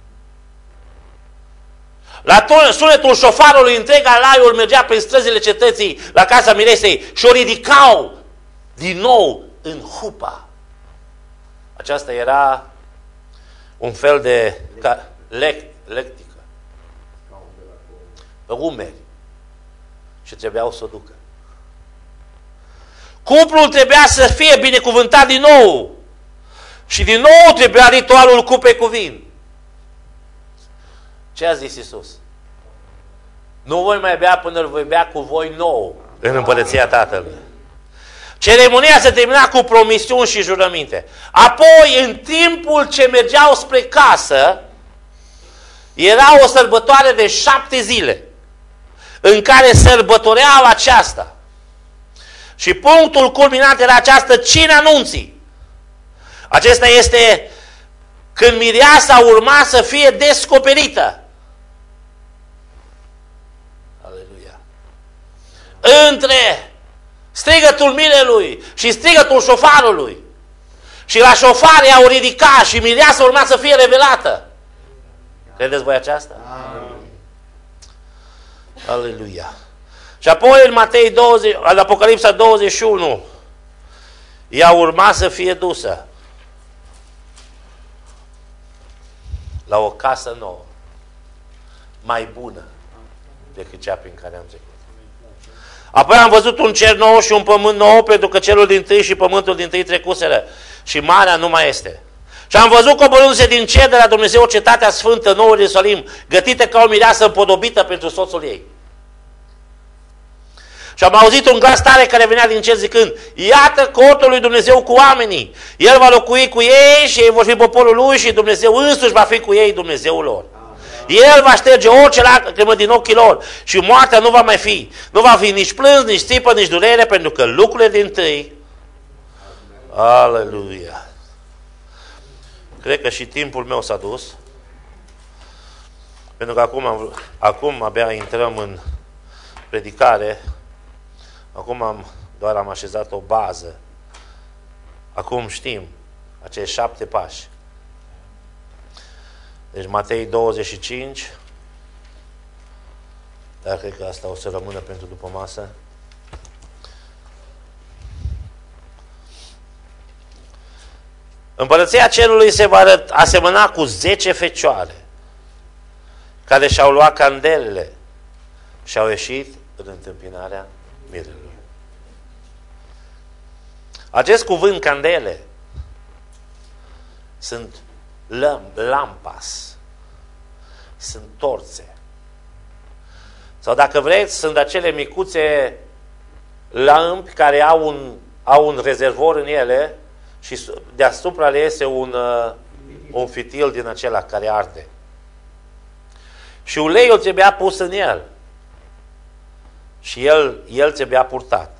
La sunetul șofarului, întreg alaiul mergea prin străzile cetății la casa miresei și o ridicau din nou în hupa. Aceasta era un fel de lect, lectică pe umeri și trebuiau să o ducă. Cuplul trebuia să fie binecuvântat din nou și din nou trebuia ritualul cupei cu vin. Ce a zis Iisus? Nu voi mai bea până îl voi bea cu voi nou în împărăția Tatălui. Ceremonia se termina cu promisiuni și jurăminte. Apoi, în timpul ce mergeau spre casă, era o sărbătoare de șapte zile în care sărbătoreau aceasta. Și punctul culminant era această cină anunții. Acesta este când mireasa urma să fie descoperită. Aleluia! Între strigătul mirelui și strigătul șofarului. Și la șofar i-au ridicat și mireasa urma să fie revelată. Credeți voi aceasta? Amin. Aleluia! Și apoi în Matei douăzeci, în Apocalipsa douăzeci și unu, ea urma să fie dusă la o casă nouă, mai bună decât cea prin care am trecut. Apoi am văzut un cer nou și un pământ nou, pentru că cerul dintâi și pământul dintâi trecuseră și marea nu mai este. Și am văzut coborându-se din cer de la Dumnezeu cetatea sfântă, Noul Ierusalim, gătită ca o mireasă împodobită pentru soțul ei. Și am auzit un glas tare care venea din cer zicând, iată cortul lui Dumnezeu cu oamenii, El va locui cu ei și ei vor fi poporul Lui și Dumnezeu însuși va fi cu ei Dumnezeul lor. El va șterge orice lacrimă din ochii lor și moartea nu va mai fi. Nu va fi nici plâns, nici țipă, nici durere, pentru că lucrurile dintâi. Aleluia! Cred că și timpul meu s-a dus. Pentru că acum, am, acum abia intrăm în predicare. Acum am, doar am așezat o bază. Acum știm acei șapte pași. Deci Matei douăzeci și cinci, dar cred că asta o să rămână pentru după masă. Împărăția cerului se va asemăna cu zece fecioare care și-au luat candelele și au ieșit în întâmpinarea mirelui. Acest cuvânt candele sunt lampas, sunt torțe. Sau dacă vreți, sunt acele micuțe lampi care au un, au un rezervor în ele și deasupra le iese un, uh, un fitil din acela care arde. Și uleiul trebuia pus în el. Și el, el trebuia purtat.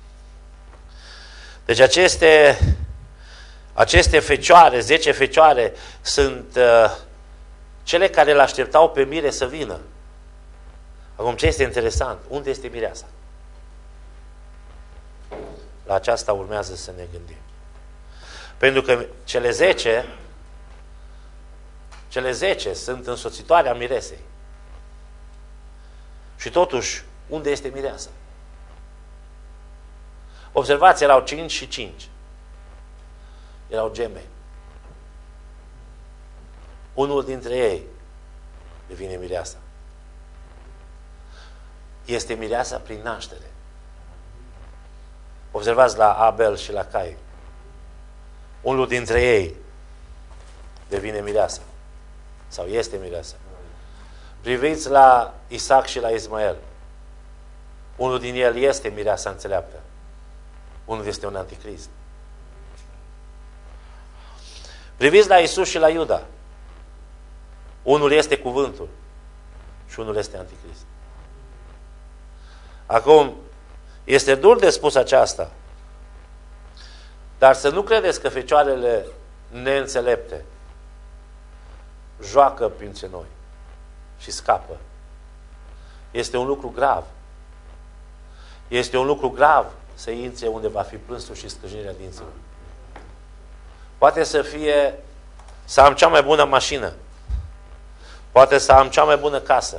Deci aceste, aceste fecioare, zece fecioare, sunt uh, cele care îl așteptau pe mire să vină. Acum, ce este interesant? Unde este mireasa? La aceasta urmează să ne gândim. Pentru că cele zece, cele zece sunt însoțitoarea miresei. Și totuși, unde este mireasa? Observați, erau cinci și cinci. Erau gemeni. Unul dintre ei devine mireasa. Este mireasa prin naștere. Observați la Abel și la Cain. Unul dintre ei devine mireasa. Sau este mireasa. Priviți la Isaac și la Ismael. Unul din el este mireasa înțeleaptă. Unul este un anticrist. Priviți la Isus și la Iuda. Unul este cuvântul și unul este anticrist. Acum, este dur de spus aceasta, dar să nu credeți că fecioarele neînțelepte joacă printre noi și scapă. Este un lucru grav. Este un lucru grav să intre unde va fi plânsul și scrâșnirea dinților. Poate să fie să am cea mai bună mașină. Poate să am cea mai bună casă.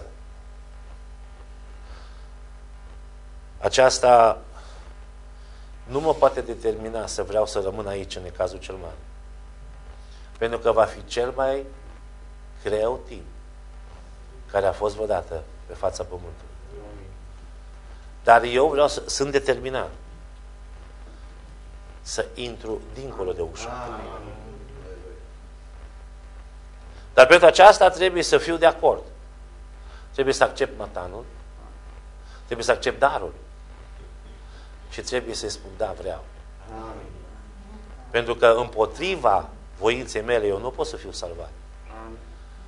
Aceasta nu mă poate determina să vreau să rămân aici în necazul cel mare. Pentru că va fi cel mai greu timp care a fost vreodată pe fața pământului. Dar eu vreau să sunt determinat să intru dincolo de ușă. Dar pentru aceasta trebuie să fiu de acord. Trebuie să accept matanul, trebuie să accept darul și trebuie să-i spun, da, vreau. Amin. Pentru că împotriva voinței mele eu nu pot să fiu salvat. Amin.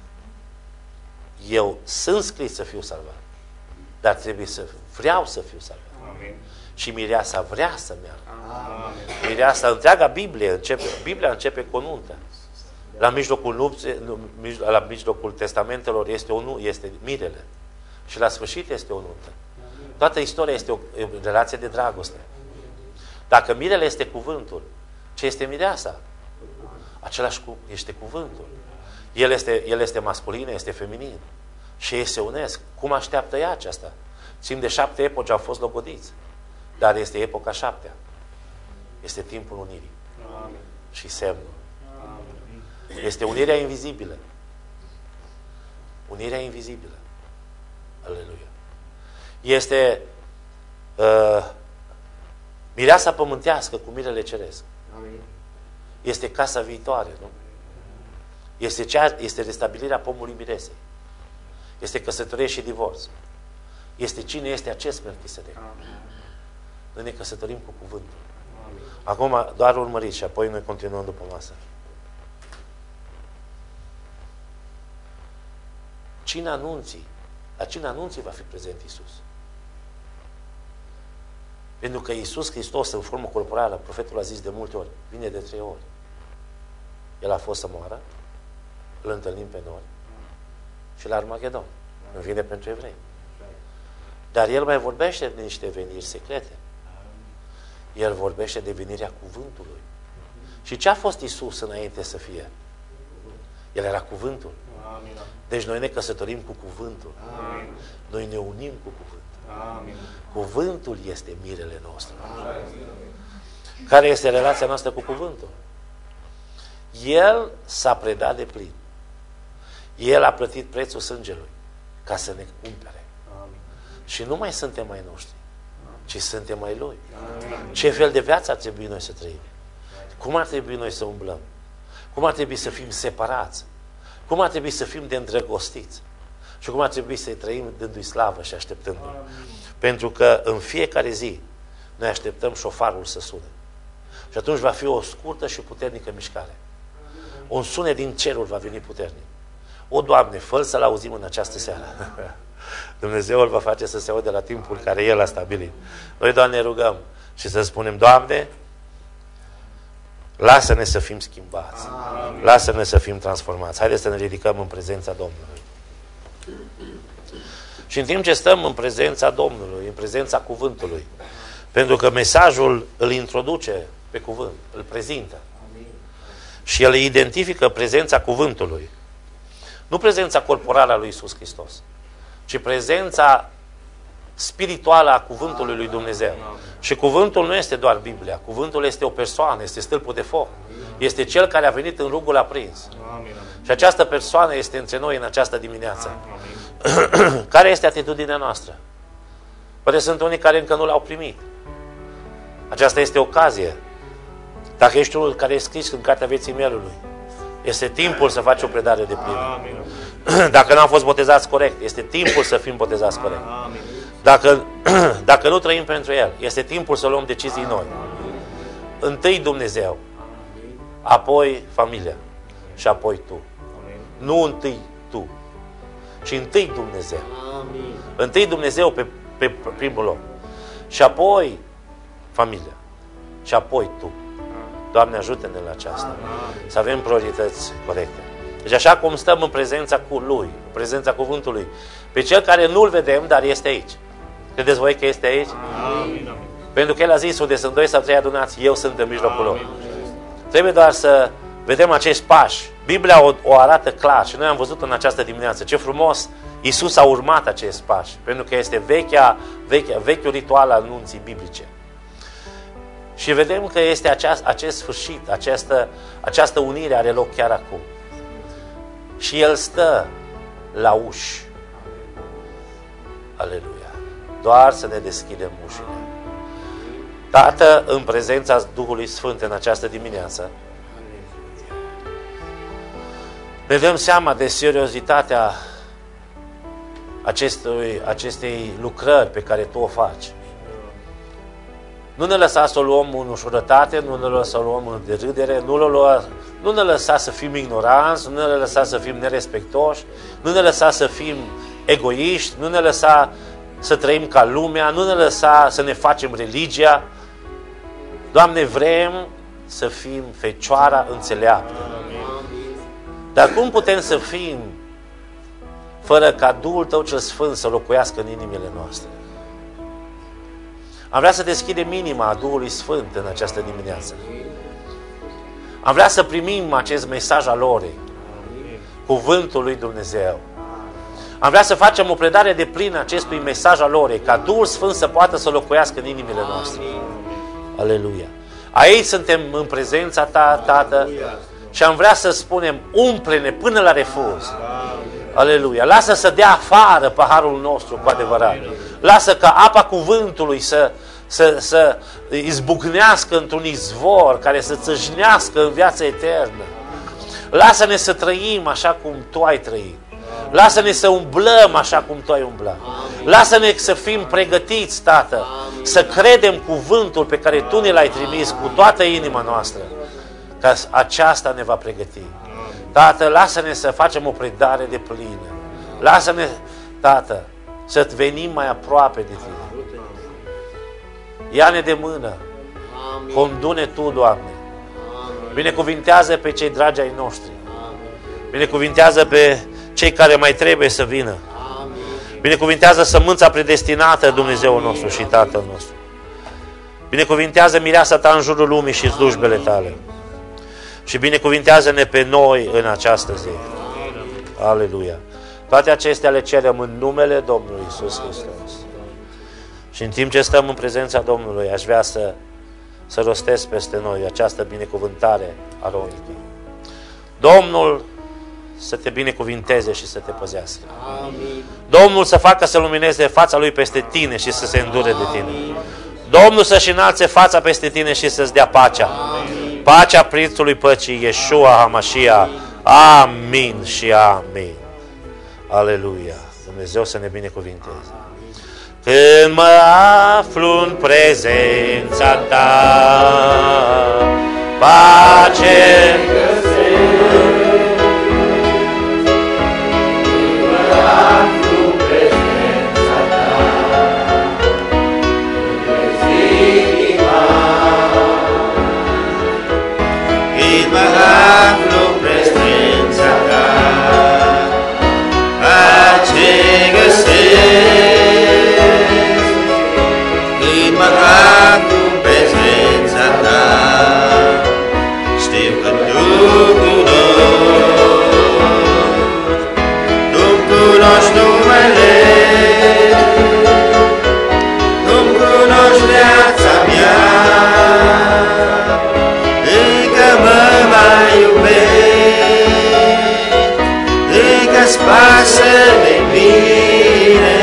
Eu sunt scris să fiu salvat, dar trebuie să vreau să fiu salvat. Amin. Și mireasa vrea să meargă. Amin. Mireasa, întreaga Biblie începe, Biblia începe cu o nuntă. La mijlocul, nupțe, la mijlocul testamentelor este, o, este mirele. Și la sfârșit este o nuntă. Toată istoria este o, o relație de dragoste. Dacă mirele este cuvântul, ce este mireasa? Același cu, este cuvântul. El este, el este masculin, este feminin. Și ei se unesc. Cum așteaptă ea aceasta? Timp de șapte epoci au fost logodiți. Dar este epoca șaptea. Este timpul unirii. Amin. Și semnul. Amin. Este unirea invizibilă. Unirea invizibilă. Aleluia. Este uh, mireasa pământească cu mirele ceresc. Amin. Este casa viitoare, nu? Este, cea, este restabilirea pomului miresei. Este căsătorie și divorț. Este cine este acest Melchisedec. Noi ne căsătorim cu cuvântul. Acum doar urmăriți și apoi noi continuăm după masă. Cina anunții. La cina anunții va fi prezent Iisus. Pentru că Iisus Hristos în formă corporală, profetul a zis de multe ori, vine de trei ori. El a fost să moară, îl întâlnim pe noi și la Armagedon. Nu vine pentru evrei. Dar el mai vorbește de niște veniri secrete. El vorbește de venirea cuvântului. Și ce a fost Iisus înainte să fie? El era cuvântul. Deci noi ne căsătorim cu cuvântul. Noi ne unim cu cuvântul. Cuvântul este mirele nostru. Care este relația noastră cu cuvântul? El s-a predat de plin. El a plătit prețul sângelui ca să ne cumpere. Și nu mai suntem mai noștri, ci suntem mai Lui. Ce fel de viață ar trebui noi să trăim? Cum ar trebui noi să umblăm? Cum ar trebui să fim separați? Cum ar trebui să fim de îndrăgostiți? Și cum ar trebui să-i trăim dându-i slavă și așteptându-i? Pentru că în fiecare zi noi așteptăm șofarul să sune. Și atunci va fi o scurtă și puternică mișcare. Un sunet din cerul va veni puternic. O, Doamne, fă să-l auzim în această seară. Dumnezeu îl va face să se audă la timpul care El a stabilit. Noi, Doamne, rugăm și să spunem, Doamne, lasă-ne să fim schimbați. Lasă-ne să fim transformați. Haideți să ne ridicăm în prezența Domnului. Și în timp ce stăm în prezența Domnului, în prezența cuvântului, pentru că mesajul îl introduce pe cuvânt, îl prezintă. Și el identifică prezența cuvântului. Nu prezența corporală a lui Iisus Hristos, ci prezența spirituală a cuvântului lui Dumnezeu. Și cuvântul nu este doar Biblia. Cuvântul este o persoană, este stâlpul de foc. Este cel care a venit în rugul aprins. Și această persoană este între noi în această dimineață. Care este atitudinea noastră? Poate sunt unii care încă nu l-au primit. Aceasta este ocazie. Dacă ești unul care e scris în Cartea Vieții Mielului, este timpul să faci o predare de plină. Dacă nu am fost botezați corect, este timpul să fim botezați corect. Dacă, dacă nu trăim pentru El, este timpul să luăm decizii noi. Întâi Dumnezeu, apoi familia și apoi tu. Nu întâi tu, ci întâi Dumnezeu. Întâi Dumnezeu pe, pe primul loc. Și apoi familia. Și apoi tu. Doamne, ajută-ne la aceasta. Să avem priorități corecte. Deci așa cum stăm în prezența cu Lui, în prezența cuvântului, pe Cel care nu-L vedem, dar este aici. Credeți voi că este aici? Amin. Pentru că El a zis, unde sunt doi sau trei adunați, eu sunt în mijlocul lor. Trebuie doar să vedem acești pași. Biblia o, o arată clar și noi am văzut în această dimineață. Ce frumos Iisus a urmat acești pași. Pentru că este vechea, vechea, vechiul ritual al nunții biblice. Și vedem că este aceast, acest sfârșit, această, această unire are loc chiar acum. Și El stă la uși. Aleluia. Doar să ne deschidem ușile. Tată, în prezența Duhului Sfânt în această dimineață, ne dăm seama de seriozitatea acestui, acestei lucrări pe care Tu o faci. Nu ne lăsa să o luăm în ușurătate, nu ne lăsa să o luăm în derâdere, nu ne, lua, nu ne lăsa să fim ignoranți, nu ne lăsa să fim nerespectoși, nu ne lăsa să fim egoiști, nu ne lăsa să trăim ca lumea, nu ne lăsa să ne facem religia. Doamne, vrem să fim fecioara înțeleaptă. Dar cum putem să fim fără ca Duhul Tău cel Sfânt să locuiască în inimile noastre? Am vrea să deschidem inima a Duhului Sfânt în această dimineață. Am vrea să primim acest mesaj al orei, cuvântul lui Dumnezeu. Am vrea să facem o predare de plină acestui mesaj al orei, ca Duhul Sfânt să poată să locuiască în inimile noastre. Aleluia! Aici suntem în prezența Ta, Tată, și am vrea să spunem, umple-ne până la refuz. Aleluia! Lasă să dea afară paharul nostru cu adevărat. Lasă ca apa cuvântului să, să, să izbucnească într-un izvor care să țâșnească în viața eternă. Lasă-ne să trăim așa cum Tu ai trăit. Lasă-ne să umblăm așa cum Tu ai umblat. Lasă-ne să fim pregătiți, Tată, să credem cuvântul pe care Tu ne l-ai trimis cu toată inima noastră, că aceasta ne va pregăti. Tată, lasă-ne să facem o predare de plină. Lasă-ne, Tată, să venim mai aproape de Tine. Ia-ne de mână. Condu-ne Tu, Doamne. Binecuvintează pe cei dragi ai noștri. Binecuvintează pe cei care mai trebuie să vină. Binecuvintează sămânța predestinată, Dumnezeul nostru și Tatăl nostru. Binecuvintează mireasa Ta în jurul lumii și slujbele Tale. Și binecuvintează-ne pe noi în această zi. Aleluia! Toate acestea le cerem în numele Domnului Iisus Hristos. Și în timp ce stăm în prezența Domnului, aș vrea să, să rostesc peste noi această binecuvântare a Romului. Domnul să te binecuvinteze și să te păzească. Amin. Domnul să facă să lumineze fața Lui peste tine și să se îndure de tine. Domnul să-și înalțe fața peste tine și să-ți dea pacea. Amin. Pacea Prințului Păcii, Yeshua HaMashiach. Amin și amin. Aleluia. Dumnezeu să ne binecuvinteze. Când mă aflu în prezența Ta, pace găsesc. Pasă de mine,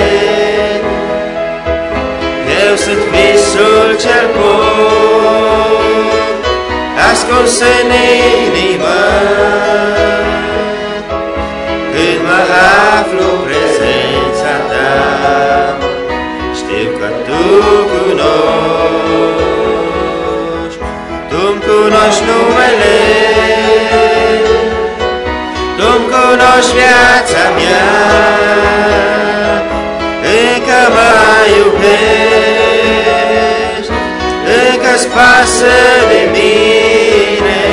eu sunt visul cel bun, ascuns în inimă. Când mă aflu în prezența Ta, știu că Tu cunoști, Tu-mi cunoști numele, Tu-mi cunoști viața mea, încă mă iubești, încă-ți pasă de mine.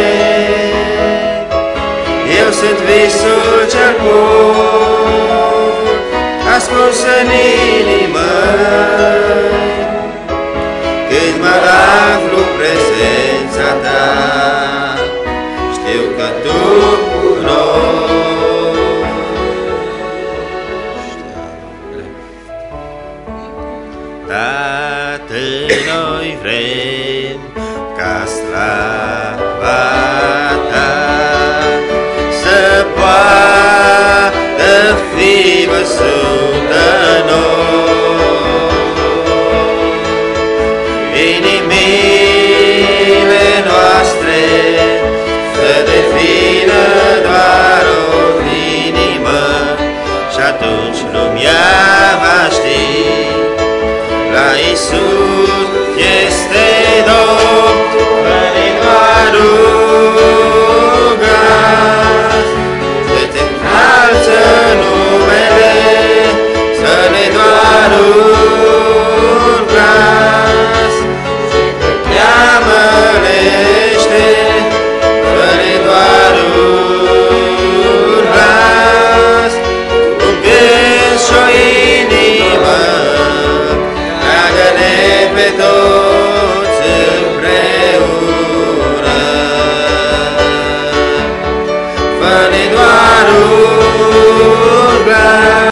Eu sunt visul cel bun, ascuns în inimă. Când mă aflu în prezența Ta, știu că Tu